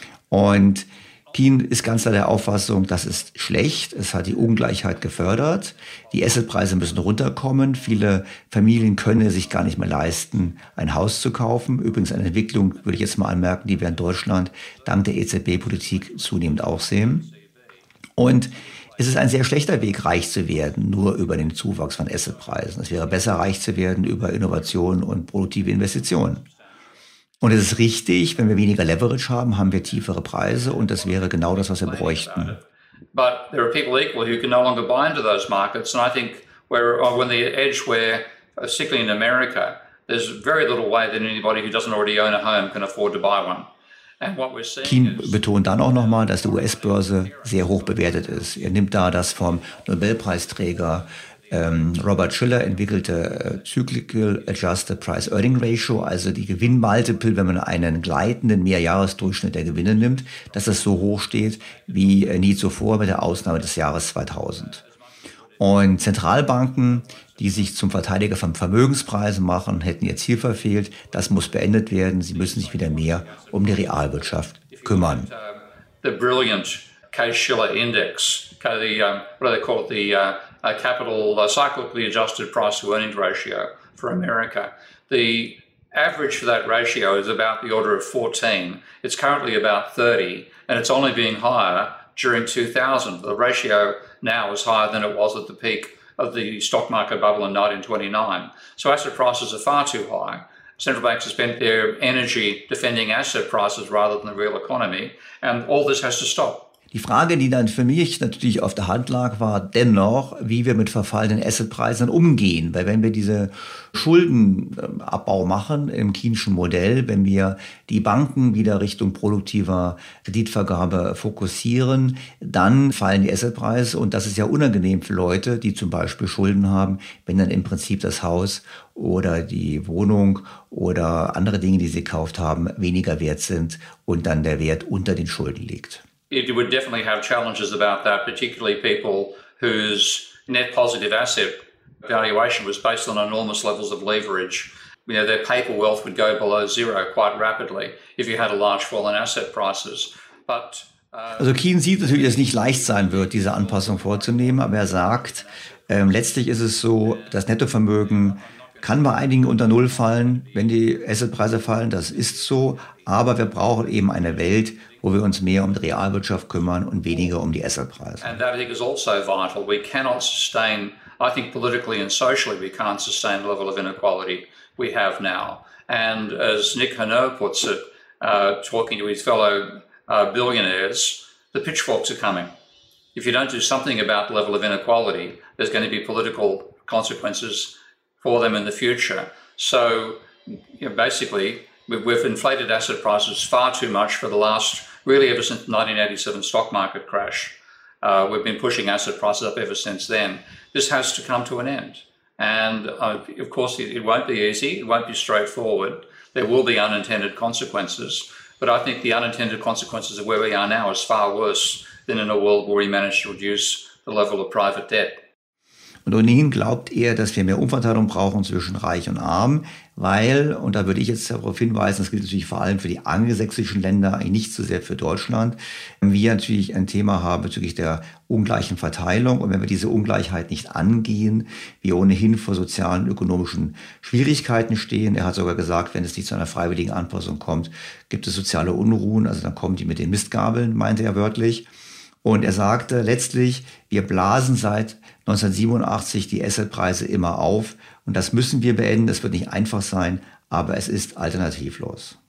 Und Keen ist ganz klar der Auffassung, das ist schlecht. Es hat die Ungleichheit gefördert. Die Assetpreise müssen runterkommen. Viele Familien können sich gar nicht mehr leisten, ein Haus zu kaufen. Übrigens eine Entwicklung, würde ich jetzt mal anmerken, die wir in Deutschland dank der E Z B-Politik zunehmend auch sehen. Und es ist ein sehr schlechter Weg, reich zu werden, nur über den Zuwachs von Assetpreisen. Es wäre besser, reich zu werden über Innovation und produktive Investitionen. Und es ist richtig, wenn wir weniger Leverage haben, haben wir tiefere Preise und das wäre genau das, was wir bräuchten. But there are people equal who can no longer buy into those markets, and I think we're on the edge where, particularly in America, there's very little way that anybody who doesn't already own a home can afford to buy one. Keen betont dann auch nochmal, dass die U S-Börse sehr hoch bewertet ist. Er nimmt da das vom Nobelpreisträger ähm, Robert Shiller entwickelte äh, Cyclical Adjusted Price Earning Ratio, also die Gewinnmultiple, wenn man einen gleitenden Mehrjahresdurchschnitt der Gewinne nimmt, dass das so hoch steht wie äh, nie zuvor mit der Ausnahme des Jahres zweitausend. Und Zentralbanken, die sich zum Verteidiger von Vermögenspreisen machen, hätten ihr Ziel verfehlt. Das muss beendet werden. Sie müssen sich wieder mehr um die Realwirtschaft kümmern. The brilliant Case-Shiller Index, the um, what do they call it, the uh, uh, capital uh, cyclically adjusted price to earnings ratio for America. The average for that ratio is about the order of fourteen. It's currently about thirty, and it's only been higher during two thousand. The ratio now is higher than it was at the peak of the stock market bubble in nineteen twenty-nine. So asset prices are far too high. Central banks have spent their energy defending asset prices rather than the real economy, and all this has to stop. Die Frage, die dann für mich natürlich auf der Hand lag, war dennoch, wie wir mit verfallenen Assetpreisen umgehen. Weil wenn wir diese Schuldenabbau machen im Keynesianischen Modell, wenn wir die Banken wieder Richtung produktiver Kreditvergabe fokussieren, dann fallen die Assetpreise. Und das ist ja unangenehm für Leute, die zum Beispiel Schulden haben, wenn dann im Prinzip das Haus oder die Wohnung oder andere Dinge, die sie gekauft haben, weniger wert sind und dann der Wert unter den Schulden liegt. It would definitely have challenges about that, particularly people whose net positive asset valuation was based on enormous levels of leverage. You know, their paper wealth would go below zero quite rapidly if you had a large fall in asset prices. But uh Also Keynes sieht natürlich, dass es nicht leicht sein wird, diese Anpassung vorzunehmen, aber er sagt, ähm, letztlich ist es so, das Nettovermögen kann bei einigen unter Null fallen, wenn die Assetpreise fallen, das ist so, aber wir brauchen eben eine Welt, wo wir uns mehr um die Realwirtschaft kümmern und weniger um die Assetpreise. And that I think is also vital. We cannot sustain, I think politically and socially, we can't sustain the level of inequality we have now. And as Nick Hanau puts it, uh, talking to his fellow uh, billionaires, the pitchforks are coming. If you don't do something about the level of inequality, there's going to be political consequences for them in the future. So, you know, basically, we've, we've inflated asset prices far too much for the last, really ever since the nineteen eighty-seven stock market crash. Uh, we've been pushing asset prices up ever since then. This has to come to an end. And uh, of course, it, it won't be easy. It won't be straightforward. There will be unintended consequences. But I think the unintended consequences of where we are now is far worse than in a world where we manage to reduce the level of private debt. Und ohnehin glaubt er, dass wir mehr Umverteilung brauchen zwischen Reich und Arm, weil, und da würde ich jetzt darauf hinweisen, das gilt natürlich vor allem für die angelsächsischen Länder, eigentlich nicht so sehr für Deutschland, wir natürlich ein Thema haben bezüglich der ungleichen Verteilung. Und wenn wir diese Ungleichheit nicht angehen, wir ohnehin vor sozialen und ökonomischen Schwierigkeiten stehen. Er hat sogar gesagt, wenn es nicht zu einer freiwilligen Anpassung kommt, gibt es soziale Unruhen, also dann kommen die mit den Mistgabeln, meinte er wörtlich. Und er sagte letztlich, wir blasen seit neunzehnhundertsiebenundachtzig die Assetpreise immer auf. Und das müssen wir beenden. Das wird nicht einfach sein, aber es ist alternativlos.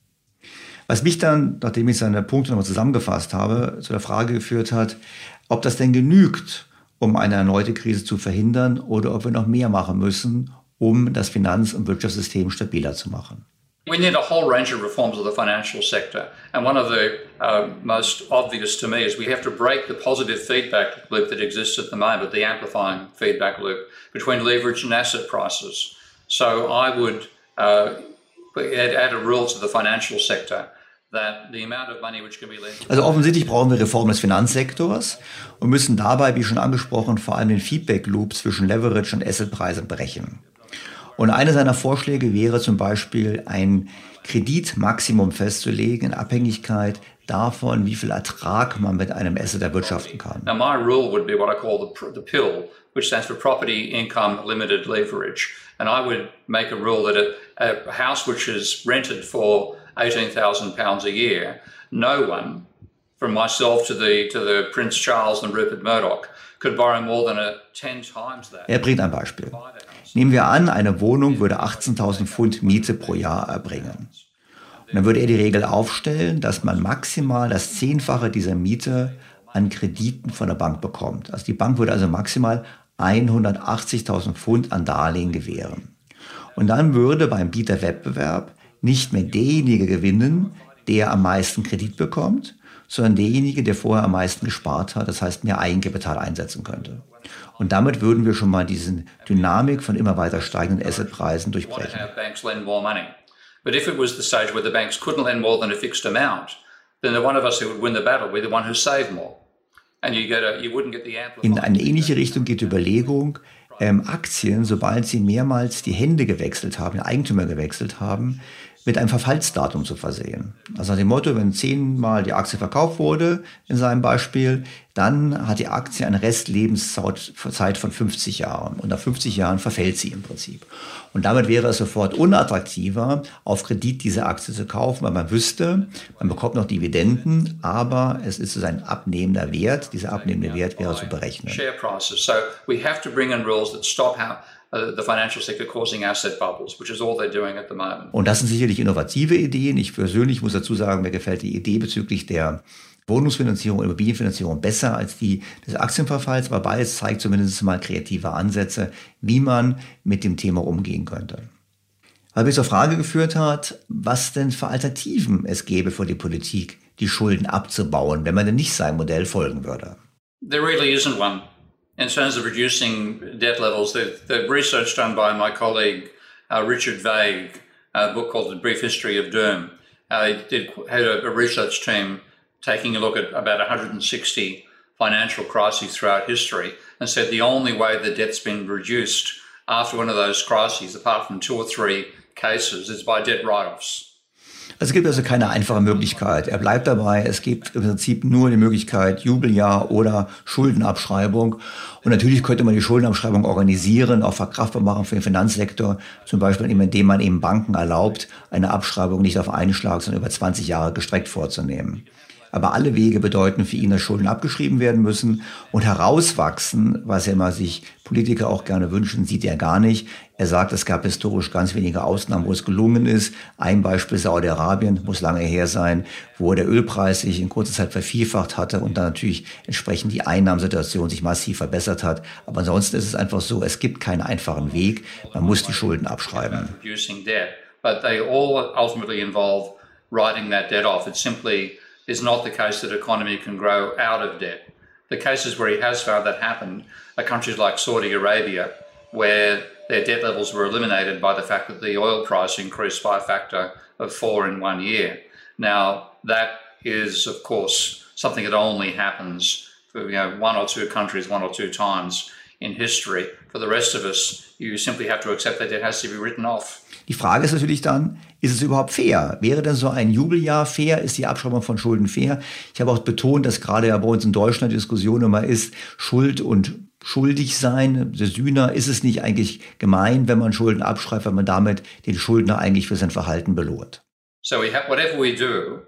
Was mich dann, nachdem ich seine Punkte nochmal zusammengefasst habe, zu der Frage geführt hat, ob das denn genügt, um eine erneute Krise zu verhindern oder ob wir noch mehr machen müssen, um das Finanz- und Wirtschaftssystem stabiler zu machen. We need a whole range of reforms of the financial sector. And one of the uh, most obvious to me is we have to break the positive feedback loop that exists at the moment, the amplifying feedback loop between leverage and asset prices. So I would uh, add, add a rule to the financial sector that the amount of money which can be lent. Also offensichtlich brauchen wir Reform des Finanzsektors und müssen dabei, wie schon angesprochen, vor allem den Feedback Loop zwischen Leverage und Assetpreisen brechen. Und einer seiner Vorschläge wäre zum Beispiel, ein Kreditmaximum festzulegen in Abhängigkeit davon, wie viel Ertrag man mit einem Asset erwirtschaften kann. Now my rule would be what I call the, the pill, which stands for Property Income Limited Leverage. And I would make a rule that a, a house which is rented for eighteen thousand pounds a year, no one, from myself to the, to the Prince Charles and Rupert Murdoch, could borrow more than a ten times that. Er bringt ein Beispiel. Nehmen wir an, eine Wohnung würde achtzehntausend Pfund Miete pro Jahr erbringen. Und dann würde er die Regel aufstellen, dass man maximal das Zehnfache dieser Miete an Krediten von der Bank bekommt. Also die Bank würde also maximal hundertachtzigtausend Pfund an Darlehen gewähren. Und dann würde beim Bieterwettbewerb nicht mehr derjenige gewinnen, der am meisten Kredit bekommt, sondern derjenige, der vorher am meisten gespart hat, das heißt mehr Eigenkapital einsetzen könnte. Und damit würden wir schon mal diese Dynamik von immer weiter steigenden Assetpreisen durchbrechen. But if it was the stage where the banks couldn't lend more than a fixed amount, then the one of us who would win the battle would be the one who saved more. And you get a, you wouldn't get the amplified. In eine ähnliche Richtung geht die Überlegung, ähm, Aktien, sobald sie mehrmals die Hände gewechselt haben, den Eigentümer gewechselt haben, mit einem Verfallsdatum zu versehen. Also nach dem Motto, wenn zehnmal die Aktie verkauft wurde, in seinem Beispiel, dann hat die Aktie eine Restlebenszeit von fünfzig Jahren. Und nach fünfzig Jahren verfällt sie im Prinzip. Und damit wäre es sofort unattraktiver, auf Kredit diese Aktie zu kaufen, weil man wüsste, man bekommt noch Dividenden, aber es ist ein abnehmender Wert. Dieser abnehmende Wert wäre zu berechnen. Share prices. So we have to bring in rules that stop how the financial sector causing asset bubbles, which is all they're doing at the moment. Und das sind sicherlich innovative Ideen. Ich persönlich muss dazu sagen, mir gefällt die Idee bezüglich der Wohnungsfinanzierung und Immobilienfinanzierung besser als die des Aktienverfalls, aber beides zeigt zumindest mal kreative Ansätze, wie man mit dem Thema umgehen könnte. Was mich zur Frage geführt hat, was denn für Alternativen es gäbe für die Politik, die Schulden abzubauen, wenn man denn nicht seinem Modell folgen würde. There really isn't one. In terms of reducing debt levels, the, the research done by my colleague uh, Richard Vague, a book called The Brief History of Doom, uh, did, had a, a research team taking a look at about one hundred sixty financial crises throughout history and said the only way the debt's been reduced after one of those crises, apart from two or three cases, is by debt write-offs. Es gibt also keine einfache Möglichkeit. Er bleibt dabei, es gibt im Prinzip nur die Möglichkeit Jubeljahr oder Schuldenabschreibung. Und natürlich könnte man die Schuldenabschreibung organisieren, auch verkraftbar machen für den Finanzsektor, zum Beispiel indem man eben Banken erlaubt, eine Abschreibung nicht auf einen Schlag, sondern über zwanzig Jahre gestreckt vorzunehmen. Aber alle Wege bedeuten für ihn, dass Schulden abgeschrieben werden müssen und herauswachsen, was ja immer sich Politiker auch gerne wünschen, sieht er gar nicht. Er sagt, es gab historisch ganz wenige Ausnahmen, wo es gelungen ist. Ein Beispiel Saudi-Arabien, muss lange her sein, wo der Ölpreis sich in kurzer Zeit vervierfacht hatte und dann natürlich entsprechend die Einnahmensituation sich massiv verbessert hat. Aber ansonsten ist es einfach so, es gibt keinen einfachen Weg. Man muss die Schulden abschreiben. But they all ultimately involve writing that debt off. It simply is not the case that economy can grow out of debt. The cases where he has found that happen are countries like Saudi Arabia, where their debt levels were eliminated by the fact that the oil price increased by a factor of four in one year. Now, that is, of course, something that only happens for you know, one or two countries, one or two times in history. For the rest of us, you simply have to accept that it has to be written off. Die Frage ist natürlich dann, ist es überhaupt fair? Wäre denn so ein Jubeljahr fair? Ist die Abschreibung von Schulden fair? Ich habe auch betont, dass gerade ja bei uns in Deutschland die Diskussion immer ist, Schuld und schuldig sein, der Sühner, ist es nicht eigentlich gemein, wenn man Schulden abschreibt, weil man damit den Schuldner eigentlich für sein Verhalten belohnt? So we have, whatever we do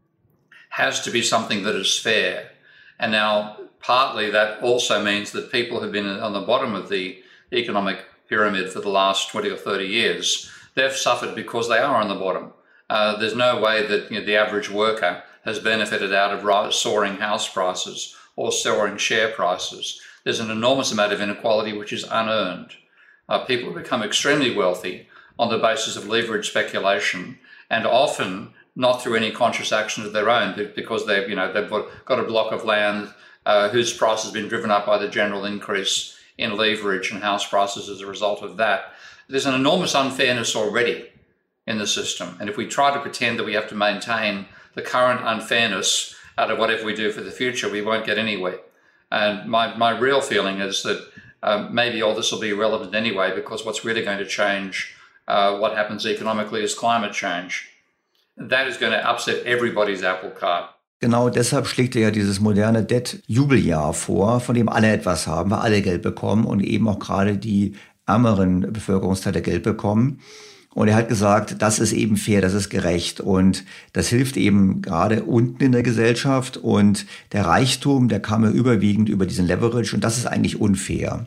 has to be something that is fair. And now partly that also means that people who've been on the bottom of the economic pyramid for the last twenty or thirty years, they've suffered because they are on the bottom. Uh, there's no way that you know, the average worker has benefited out of soaring house prices or soaring share prices. There's an enormous amount of inequality which is unearned. Uh, people become extremely wealthy on the basis of leverage speculation, and often not through any conscious action of their own, because they've, you know, they've got a block of land uh, whose price has been driven up by the general increase in leverage and house prices as a result of that. There's an enormous unfairness already in the system. And if we try to pretend that we have to maintain the current unfairness out of whatever we do for the future, we won't get anywhere. And my, my real feeling is that um, maybe all this will be irrelevant anyway, because what's really going to change uh, what happens economically is climate change. That is going to upset everybody's apple cart. Genau deshalb schlägt er ja dieses moderne Debt-Jubeljahr vor, von dem alle etwas haben, weil alle Geld bekommen und eben auch gerade die ärmeren Bevölkerungsteile Geld bekommen. Und er hat gesagt, das ist eben fair, das ist gerecht und das hilft eben gerade unten in der Gesellschaft und der Reichtum, der kam ja überwiegend über diesen Leverage und das ist eigentlich unfair.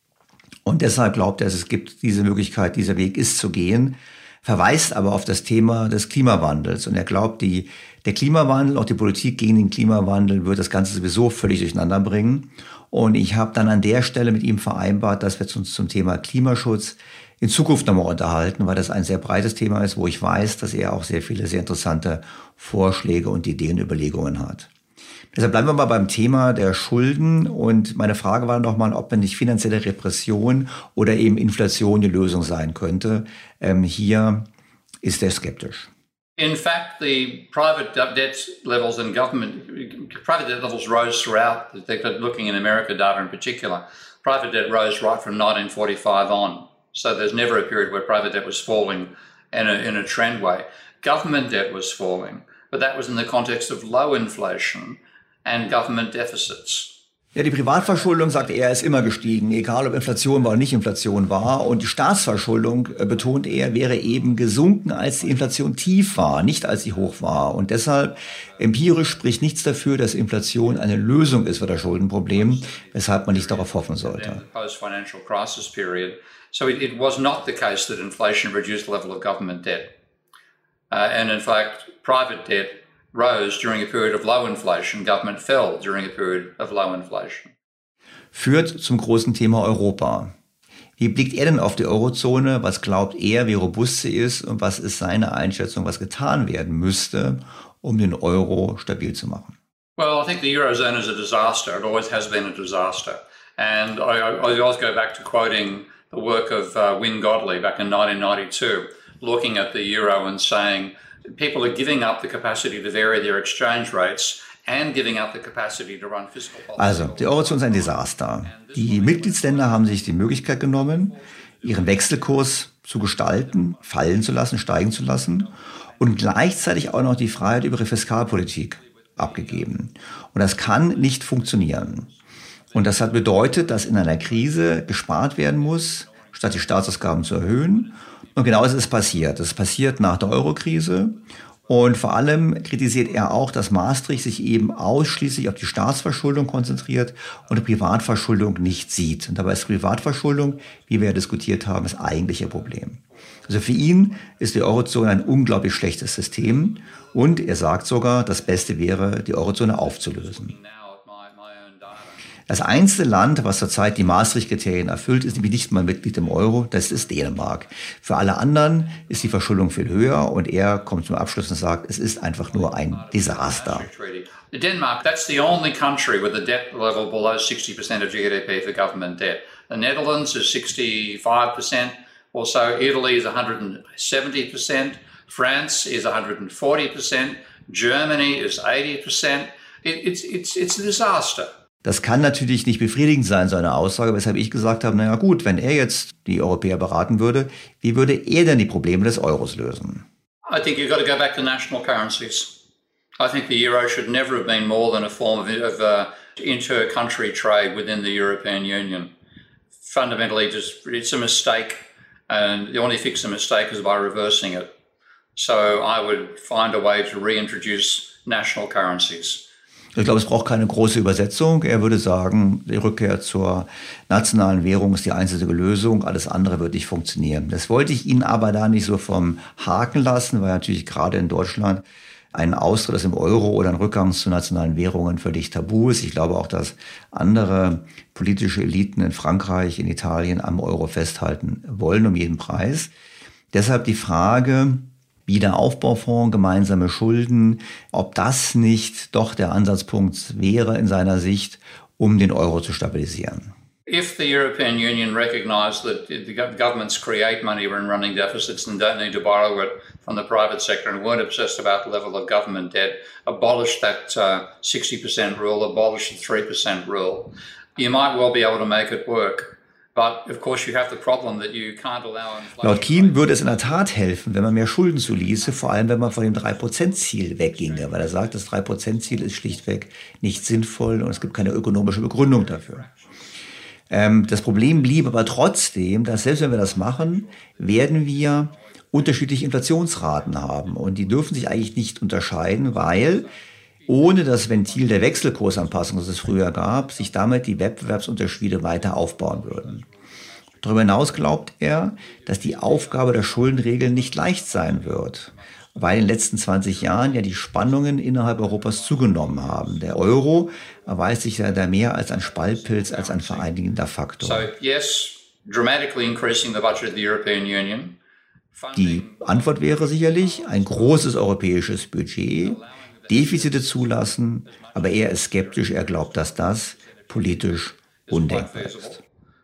Und deshalb glaubt er, es gibt diese Möglichkeit, dieser Weg ist zu gehen, verweist aber auf das Thema des Klimawandels und er glaubt, die, der Klimawandel, auch die Politik gegen den Klimawandel wird das Ganze sowieso völlig durcheinander bringen. Und ich habe dann an der Stelle mit ihm vereinbart, dass wir uns zum Thema Klimaschutz in Zukunft nochmal unterhalten, weil das ein sehr breites Thema ist, wo ich weiß, dass er auch sehr viele sehr interessante Vorschläge und Ideen, Überlegungen hat. Deshalb bleiben wir mal beim Thema der Schulden und meine Frage war nochmal, ob man nicht finanzielle Repression oder eben Inflation die Lösung sein könnte. Ähm, hier ist er skeptisch. In fact, the private debt levels in government, private debt levels rose throughout, looking in America data in particular, private debt rose right from nineteen forty-five on. So there's never a period where private debt was falling in a, in a trend way. Government debt was falling, but that was in the context of low inflation and government deficits. Ja, die Privatverschuldung, sagt er, ist immer gestiegen, egal ob Inflation war oder nicht Inflation war. Und die Staatsverschuldung, äh, betont er, wäre eben gesunken, als die Inflation tief war, nicht als sie hoch war. Und deshalb, empirisch spricht nichts dafür, dass Inflation eine Lösung ist für das Schuldenproblem, weshalb man nicht darauf hoffen sollte. Post-financial crisis period. So it, it was not the case that inflation reduced the level of government debt. Uh, and in fact, private debt rose during a period of low inflation. Government fell during a period of low inflation. Führt zum großen Thema Europa. Wie blickt er denn auf die Eurozone? Was glaubt er, wie robust sie ist? Und was ist seine Einschätzung, was getan werden müsste, um den Euro stabil zu machen? Well, I think the Eurozone is a disaster. It always has been a disaster. And I, I always go back to quoting the work of uh, Wynne Godley back in nineteen ninety-two, looking at the euro and saying people are giving up the capacity to vary their exchange rates and giving up the capacity to run fiscal policy. Also, die Eurozone ist ein Desaster. Die Mitgliedsländer haben sich die Möglichkeit genommen, ihren Wechselkurs zu gestalten, fallen zu lassen, steigen zu lassen und gleichzeitig auch noch die Freiheit über ihre Fiskalpolitik abgegeben. Und das kann nicht funktionieren. Und das hat bedeutet, dass in einer Krise gespart werden muss, statt die Staatsausgaben zu erhöhen. Und genau das ist passiert. Das ist passiert nach der Eurokrise. Und vor allem kritisiert er auch, dass Maastricht sich eben ausschließlich auf die Staatsverschuldung konzentriert und die Privatverschuldung nicht sieht. Und dabei ist Privatverschuldung, wie wir ja diskutiert haben, das eigentliche Problem. Also für ihn ist die Eurozone ein unglaublich schlechtes System. Und er sagt sogar, das Beste wäre, die Eurozone aufzulösen. Das einzige Land, was zurzeit die Maastricht-Kriterien erfüllt, ist nämlich nicht mal Mitglied im Euro, das ist Dänemark. Für alle anderen ist die Verschuldung viel höher und er kommt zum Abschluss und sagt, es ist einfach nur ein Desaster. Denmark, that's the only country with a debt level below sixty percent of G D P for government debt. The Netherlands is sixty-five percent, also Italy is one hundred seventy percent, France is one hundred forty percent, Germany is eighty percent. It, it's, it's, it's a disaster. Das kann natürlich nicht befriedigend sein, so eine Aussage, weshalb ich gesagt habe, naja gut, wenn er jetzt die Europäer beraten würde, wie würde er denn die Probleme des Euros lösen? I think you've got to go back to national currencies. I think the euro should never have been more than a form of, of uh, inter-country trade within the European Union. Fundamentally, just it's a mistake, and the only fix the mistake is by reversing it. So I would find a way to reintroduce national currencies. Ich glaube, es braucht keine große Übersetzung. Er würde sagen, die Rückkehr zur nationalen Währung ist die einzige Lösung. Alles andere wird nicht funktionieren. Das wollte ich ihn aber da nicht so vom Haken lassen, weil natürlich gerade in Deutschland ein Austritt aus dem Euro oder ein Rückgang zu nationalen Währungen völlig tabu ist. Ich glaube auch, dass andere politische Eliten in Frankreich, in Italien am Euro festhalten wollen, um jeden Preis. Deshalb die Frage, Wiederaufbaufonds, gemeinsame Schulden, ob das nicht doch der Ansatzpunkt wäre in seiner Sicht, um den Euro zu stabilisieren. If the European Union recognised that the governments create money when running deficits and don't need to borrow it from the private sector and weren't obsessed about the level of government debt, abolish that uh, sixty percent rule, abolish the three percent rule, you might well be able to make it work. Laut Keen würde es in der Tat helfen, wenn man mehr Schulden zuließe, vor allem wenn man von dem drei Prozent Ziel wegginge, weil er sagt, das drei Prozent Ziel ist schlichtweg nicht sinnvoll und es gibt keine ökonomische Begründung dafür. Ähm, das Problem blieb aber trotzdem, dass selbst wenn wir das machen, werden wir unterschiedliche Inflationsraten haben und die dürfen sich eigentlich nicht unterscheiden, weil ohne das Ventil der Wechselkursanpassung, das es früher gab, sich damit die Wettbewerbsunterschiede weiter aufbauen würden. Darüber hinaus glaubt er, dass die Aufgabe der Schuldenregeln nicht leicht sein wird, weil in den letzten zwanzig Jahren ja die Spannungen innerhalb Europas zugenommen haben. Der Euro erweist sich ja da mehr als ein Spaltpilz, als ein vereinigender Faktor. So, yes, dramatically increasing the budget of the European Union. Die Antwort wäre sicherlich ein großes europäisches Budget, Defizite zulassen, aber er ist skeptisch, er glaubt, dass das politisch undenkbar ist.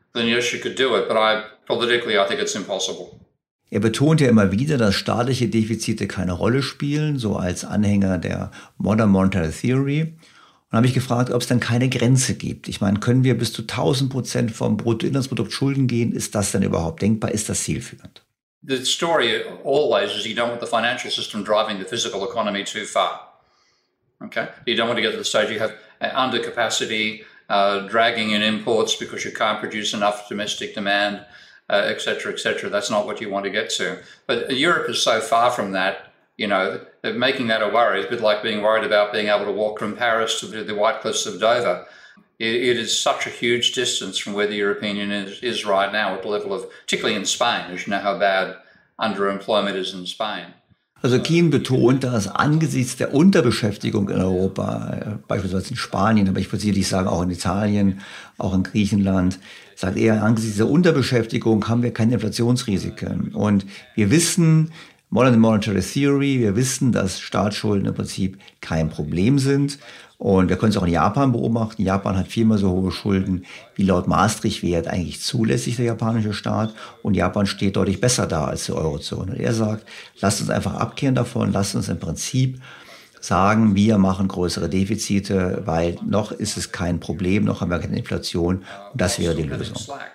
Er betont ja immer wieder, dass staatliche Defizite keine Rolle spielen, so als Anhänger der Modern Monetary Theory. Und da habe ich gefragt, ob es dann keine Grenze gibt. Ich meine, können wir bis zu tausend Prozent vom Bruttoinlandsprodukt Schulden gehen? Ist das denn überhaupt denkbar? Ist das zielführend? The story always is you don't want the financial system driving the physical economy too far. Okay, you don't want to get to the stage you have under capacity, uh, dragging in imports because you can't produce enough domestic demand, uh, et cetera, et cetera. That's not what you want to get to. But Europe is so far from that, you know, that making that a worry is a bit like being worried about being able to walk from Paris to the White Cliffs of Dover. It, it is such a huge distance from where the European Union is, is right now at the level of, particularly in Spain, as you know how bad underemployment is in Spain. Also Keen betont, dass angesichts der Unterbeschäftigung in Europa, beispielsweise in Spanien, aber ich würde sicherlich sagen auch in Italien, auch in Griechenland, sagt er, angesichts der Unterbeschäftigung haben wir keine Inflationsrisiken. Und wir wissen, Modern Monetary Theory, wir wissen, dass Staatsschulden im Prinzip kein Problem sind. Und wir können es auch in Japan beobachten. Japan hat viermal so hohe Schulden, wie laut Maastricht-Wert eigentlich zulässig der japanische Staat. Und Japan steht deutlich besser da als die Eurozone. Und er sagt, lasst uns einfach abkehren davon, lasst uns im Prinzip sagen, wir machen größere Defizite, weil noch ist es kein Problem, noch haben wir keine Inflation. Und das wäre die Lösung.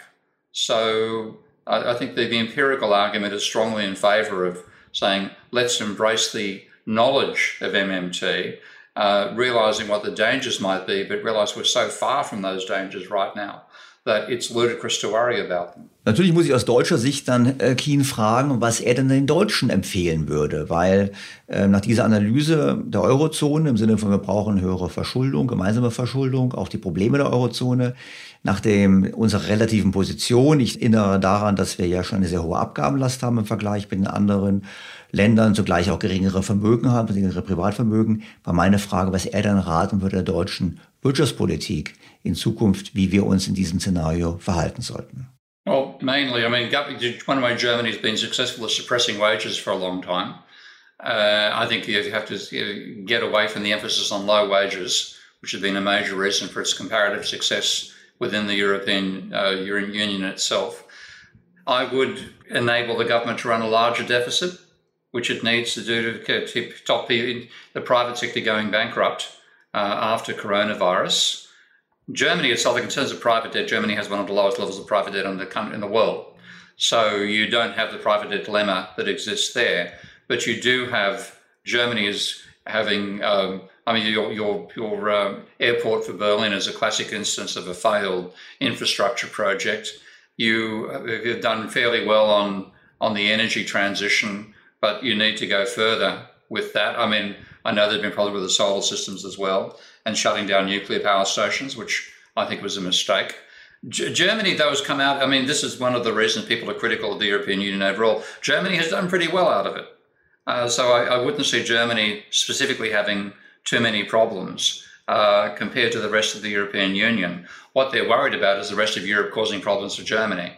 So, I think the, the empirical argument is strongly in favor of saying, let's embrace the knowledge of M M T, uh, realizing what the dangers might be, but realize we're so far from those dangers right now that it's ludicrous to worry about them. Natürlich muss ich aus deutscher Sicht dann äh, Keen fragen, was er denn den Deutschen empfehlen würde, weil äh, nach dieser Analyse der Eurozone im Sinne von wir brauchen höhere Verschuldung, gemeinsame Verschuldung, auch die Probleme der Eurozone, nach dem unserer relativen Position, ich erinnere daran, dass wir ja schon eine sehr hohe Abgabenlast haben im Vergleich mit den anderen Ländern, zugleich auch geringere Vermögen haben, geringere Privatvermögen, war meine Frage, was er dann raten würde der deutschen Wirtschaftspolitik in Zukunft, wie wir uns in diesem Szenario verhalten sollten. Well, mainly, I mean, one way Germany has been successful at suppressing wages for a long time. Uh, I think you have to get away from the emphasis on low wages, which has been a major reason for its comparative success within the European uh, Union itself. I would enable the government to run a larger deficit, which it needs to do to stop the, the private sector going bankrupt uh, after coronavirus. Germany itself, in terms of private debt, Germany has one of the lowest levels of private debt in the country, in the world. So you don't have the private debt dilemma that exists there, but you do have Germany is having. Um, I mean, your your your um, airport for Berlin is a classic instance of a failed infrastructure project. You have done fairly well on on the energy transition, but you need to go further with that. I mean, I know there've been problems with the solar systems as well, and shutting down nuclear power stations, which I think was a mistake. G- Germany, though, has come out. I mean, this is one of the reasons people are critical of the European Union overall. Germany has done pretty well out of it. Uh, so I, I wouldn't see Germany specifically having too many problems uh, compared to the rest of the European Union. What they're worried about is the rest of Europe causing problems for Germany.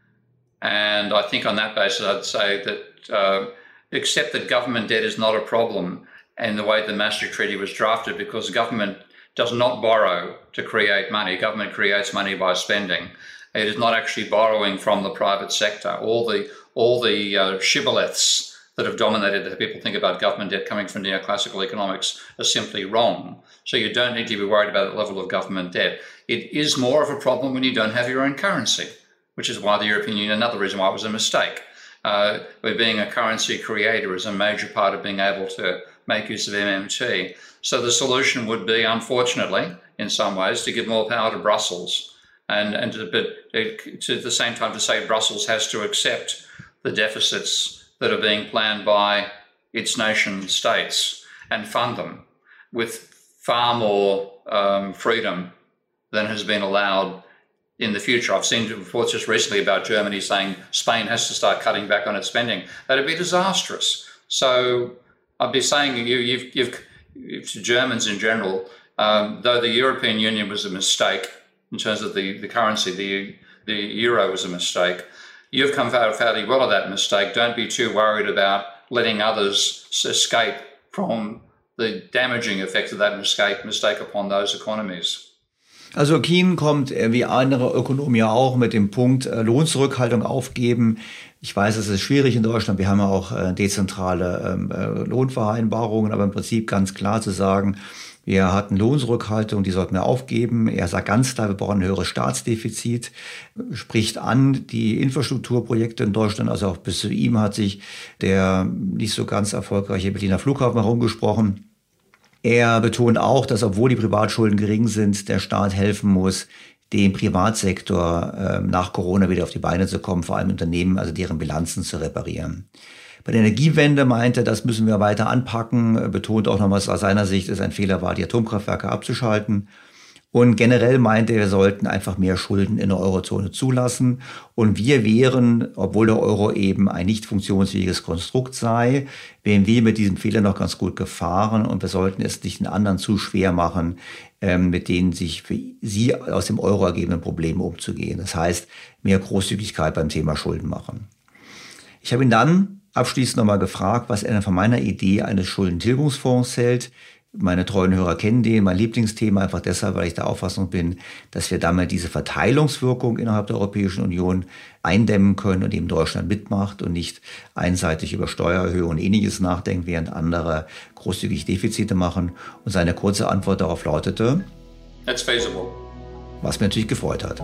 And I think on that basis, I'd say that uh, accept that government debt is not a problem in the way the Maastricht Treaty was drafted, because government does not borrow to create money. Government creates money by spending. It is not actually borrowing from the private sector. All the all the uh, shibboleths that have dominated that people think about government debt coming from neoclassical economics are simply wrong. So you don't need to be worried about the level of government debt. It is more of a problem when you don't have your own currency, which is why the European Union, another reason why it was a mistake. Uh, where being a currency creator is a major part of being able to make use of M M T. So the solution would be, unfortunately, in some ways, to give more power to Brussels, and and to, but to at the same time to say Brussels has to accept the deficits that are being planned by its nation states and fund them with far more um, freedom than has been allowed in the future. I've seen reports just recently about Germany saying Spain has to start cutting back on its spending. That'd be disastrous. So I'd be saying you, you've, you've to Germans in general, um, though the European Union was a mistake in terms of the, the currency, the the euro was a mistake. You've come out fairly well of that mistake. Don't be too worried about letting others escape from the damaging effects of that mistake, mistake upon those economies. Also Keen kommt, wie andere Ökonomen ja auch, mit dem Punkt äh, Lohnzurückhaltung aufgeben. Ich weiß, es ist schwierig in Deutschland. Wir haben ja auch äh, dezentrale ähm, äh, Lohnvereinbarungen, aber im Prinzip ganz klar zu sagen, wir hatten Lohnzurückhaltung, die sollten wir aufgeben. Er sagt ganz klar, wir brauchen ein höheres Staatsdefizit, spricht an die Infrastrukturprojekte in Deutschland. Also auch bis zu ihm hat sich der nicht so ganz erfolgreiche Berliner Flughafen herumgesprochen. Er betont auch, dass obwohl die Privatschulden gering sind, der Staat helfen muss, dem Privatsektor äh, nach Corona wieder auf die Beine zu kommen, vor allem Unternehmen, also deren Bilanzen zu reparieren. Bei der Energiewende meint er, das müssen wir weiter anpacken, betont auch noch, was aus seiner Sicht es ein Fehler war, die Atomkraftwerke abzuschalten. Und generell meinte er, wir sollten einfach mehr Schulden in der Eurozone zulassen. Und wir wären, obwohl der Euro eben ein nicht funktionsfähiges Konstrukt sei, wären wir mit diesem Fehler noch ganz gut gefahren. Und wir sollten es nicht den anderen zu schwer machen, ähm, mit denen sich für sie aus dem Euro ergebenden Problemen umzugehen. Das heißt, mehr Großzügigkeit beim Thema Schulden machen. Ich habe ihn dann abschließend nochmal gefragt, was er denn von meiner Idee eines Schuldentilgungsfonds hält. Meine treuen Hörer kennen den, mein Lieblingsthema, einfach deshalb, weil ich der Auffassung bin, dass wir damit diese Verteilungswirkung innerhalb der Europäischen Union eindämmen können und eben Deutschland mitmacht und nicht einseitig über Steuererhöhungen und Ähnliches nachdenkt, während andere großzügig Defizite machen. Und seine kurze Antwort darauf lautete, That's feasible. Was mir natürlich gefreut hat.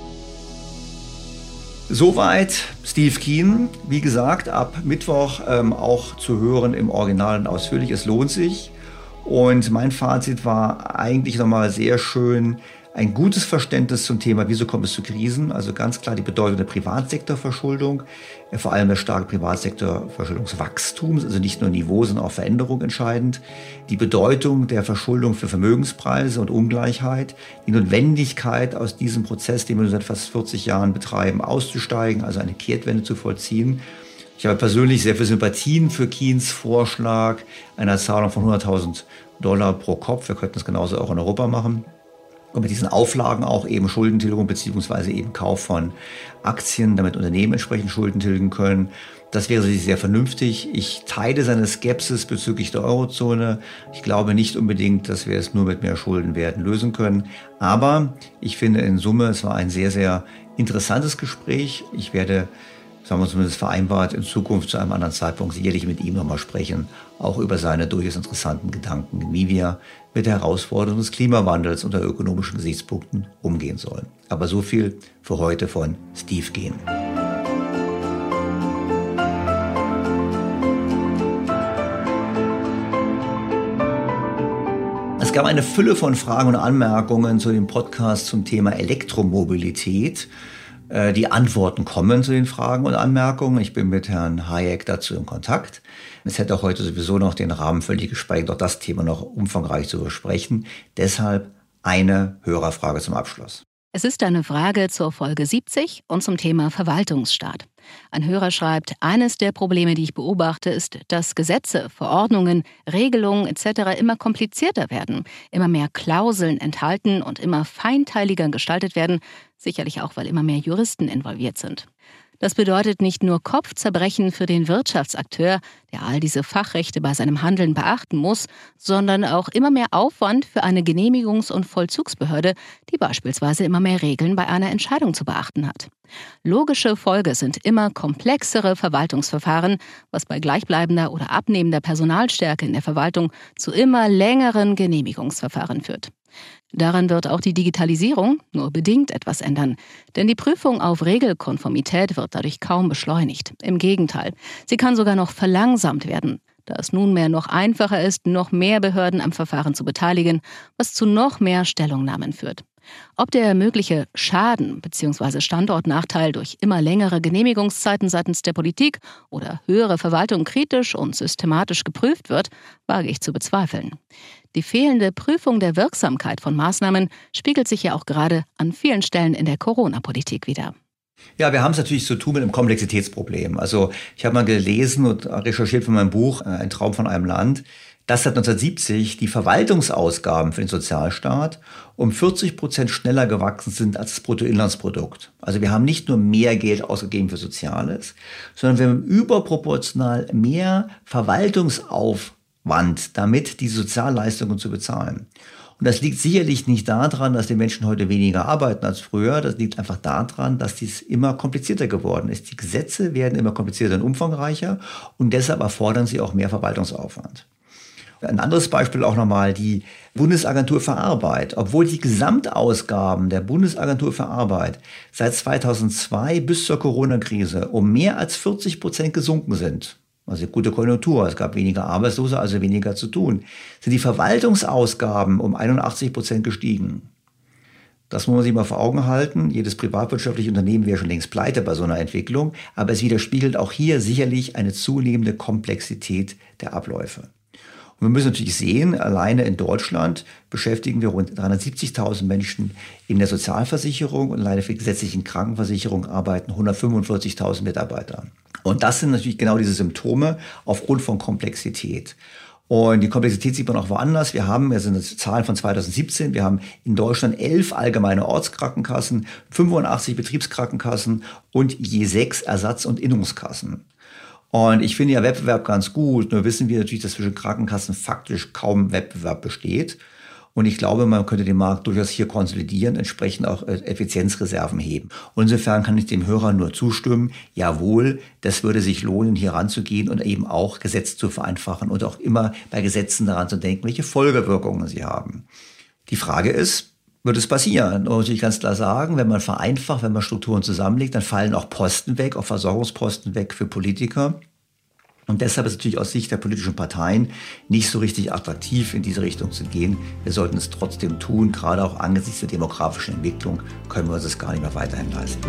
Soweit Steve Keen. Wie gesagt, ab Mittwoch ähm, auch zu hören im Original und ausführlich. Es lohnt sich. Und mein Fazit war eigentlich nochmal sehr schön, ein gutes Verständnis zum Thema, wieso kommt es zu Krisen. Also ganz klar die Bedeutung der Privatsektorverschuldung, vor allem der starke Privatsektorverschuldungswachstums, also nicht nur Niveau, sondern auch Veränderung entscheidend. Die Bedeutung der Verschuldung für Vermögenspreise und Ungleichheit, die Notwendigkeit aus diesem Prozess, den wir seit fast vierzig Jahren betreiben, auszusteigen, also eine Kehrtwende zu vollziehen. Ich habe persönlich sehr viel Sympathien für Keens Vorschlag einer Zahlung von hunderttausend Dollar pro Kopf. Wir könnten es genauso auch in Europa machen. Und mit diesen Auflagen auch eben Schuldentilgung beziehungsweise eben Kauf von Aktien, damit Unternehmen entsprechend Schulden tilgen können. Das wäre sicherlich sehr vernünftig. Ich teile seine Skepsis bezüglich der Eurozone. Ich glaube nicht unbedingt, dass wir es nur mit mehr Schulden werden lösen können. Aber ich finde in Summe, es war ein sehr, sehr interessantes Gespräch. Ich werde, sagen wir zumindest vereinbart, in Zukunft zu einem anderen Zeitpunkt sicherlich mit ihm nochmal sprechen, auch über seine durchaus interessanten Gedanken, wie wir mit der Herausforderung des Klimawandels unter ökonomischen Gesichtspunkten umgehen sollen. Aber so viel für heute von Steve Keen. Es gab eine Fülle von Fragen und Anmerkungen zu dem Podcast zum Thema Elektromobilität. Die Antworten kommen zu den Fragen und Anmerkungen. Ich bin mit Herrn Hayek dazu in Kontakt. Es hätte auch heute sowieso noch den Rahmen völlig gesprengt, auch das Thema noch umfangreich zu besprechen. Deshalb eine Hörerfrage zum Abschluss. Es ist eine Frage zur Folge siebzig und zum Thema Verwaltungsstaat. Ein Hörer schreibt, eines der Probleme, die ich beobachte, ist, dass Gesetze, Verordnungen, Regelungen et cetera immer komplizierter werden, immer mehr Klauseln enthalten und immer feinteiliger gestaltet werden, sicherlich auch, weil immer mehr Juristen involviert sind. Das bedeutet nicht nur Kopfzerbrechen für den Wirtschaftsakteur, der all diese Fachrechte bei seinem Handeln beachten muss, sondern auch immer mehr Aufwand für eine Genehmigungs- und Vollzugsbehörde, die beispielsweise immer mehr Regeln bei einer Entscheidung zu beachten hat. Logische Folge sind immer komplexere Verwaltungsverfahren, was bei gleichbleibender oder abnehmender Personalstärke in der Verwaltung zu immer längeren Genehmigungsverfahren führt. Daran wird auch die Digitalisierung nur bedingt etwas ändern, denn die Prüfung auf Regelkonformität wird dadurch kaum beschleunigt. Im Gegenteil, sie kann sogar noch verlangsamt werden, da es nunmehr noch einfacher ist, noch mehr Behörden am Verfahren zu beteiligen, was zu noch mehr Stellungnahmen führt. Ob der mögliche Schaden bzw. Standortnachteil durch immer längere Genehmigungszeiten seitens der Politik oder höhere Verwaltung kritisch und systematisch geprüft wird, wage ich zu bezweifeln. Die fehlende Prüfung der Wirksamkeit von Maßnahmen spiegelt sich ja auch gerade an vielen Stellen in der Corona-Politik wider. Ja, wir haben es natürlich zu tun mit einem Komplexitätsproblem. Also ich habe mal gelesen und recherchiert für mein Buch Ein Traum von einem Land, dass seit neunzehnhundertsiebzig die Verwaltungsausgaben für den Sozialstaat um vierzig Prozent schneller gewachsen sind als das Bruttoinlandsprodukt. Also wir haben nicht nur mehr Geld ausgegeben für Soziales, sondern wir haben überproportional mehr Verwaltungsaufwand, damit die Sozialleistungen zu bezahlen. Und das liegt sicherlich nicht daran, dass die Menschen heute weniger arbeiten als früher. Das liegt einfach daran, dass dies immer komplizierter geworden ist. Die Gesetze werden immer komplizierter und umfangreicher und deshalb erfordern sie auch mehr Verwaltungsaufwand. Ein anderes Beispiel auch nochmal, die Bundesagentur für Arbeit. Obwohl die Gesamtausgaben der Bundesagentur für Arbeit seit zweitausendzwei bis zur Corona-Krise um mehr als vierzig Prozent gesunken sind, also gute Konjunktur, es gab weniger Arbeitslose, also weniger zu tun, sind die Verwaltungsausgaben um einundachtzig Prozent gestiegen. Das muss man sich mal vor Augen halten. Jedes privatwirtschaftliche Unternehmen wäre schon längst pleite bei so einer Entwicklung, aber es widerspiegelt auch hier sicherlich eine zunehmende Komplexität der Abläufe. Und wir müssen natürlich sehen, alleine in Deutschland beschäftigen wir rund dreihundertsiebzigtausend Menschen in der Sozialversicherung und alleine für die gesetzlichen Krankenversicherung arbeiten hundertfünfundvierzigtausend Mitarbeiter. Und das sind natürlich genau diese Symptome aufgrund von Komplexität. Und die Komplexität sieht man auch woanders. Wir haben, das sind Zahlen von zweitausendsiebzehn, wir haben in Deutschland elf allgemeine Ortskrankenkassen, fünfundachtzig Betriebskrankenkassen und je sechs Ersatz- und Innungskassen. Und ich finde ja Wettbewerb ganz gut, nur wissen wir natürlich, dass zwischen Krankenkassen faktisch kaum Wettbewerb besteht. Und ich glaube, man könnte den Markt durchaus hier konsolidieren, entsprechend auch Effizienzreserven heben. Und insofern kann ich dem Hörer nur zustimmen, jawohl, das würde sich lohnen, hier ranzugehen und eben auch Gesetze zu vereinfachen und auch immer bei Gesetzen daran zu denken, welche Folgewirkungen sie haben. Die Frage ist, wird es passieren? Und ich kann es klar sagen, wenn man vereinfacht, wenn man Strukturen zusammenlegt, dann fallen auch Posten weg, auch Versorgungsposten weg für Politiker. Und deshalb ist es natürlich aus Sicht der politischen Parteien nicht so richtig attraktiv, in diese Richtung zu gehen. Wir sollten es trotzdem tun, gerade auch angesichts der demografischen Entwicklung können wir uns das gar nicht mehr weiterhin leisten.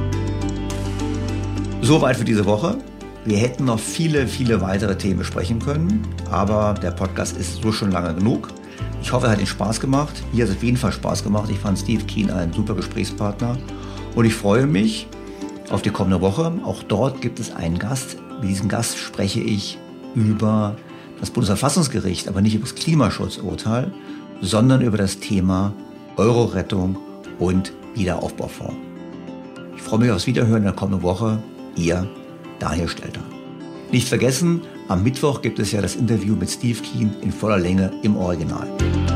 Soweit für diese Woche. Wir hätten noch viele, viele weitere Themen besprechen können, aber der Podcast ist so schon lange genug. Ich hoffe, er hat Ihnen Spaß gemacht. Mir hat es auf jeden Fall Spaß gemacht. Ich fand Steve Keen einen super Gesprächspartner und ich freue mich auf die kommende Woche. Auch dort gibt es einen Gast. Mit diesem Gast spreche ich über das Bundesverfassungsgericht, aber nicht über das Klimaschutzurteil, sondern über das Thema Euro-Rettung und Wiederaufbaufonds. Ich freue mich aufs Wiederhören in der kommenden Woche. Ihr Daniel Stelter. Nicht vergessen, am Mittwoch gibt es ja das Interview mit Steve Keen in voller Länge im Original.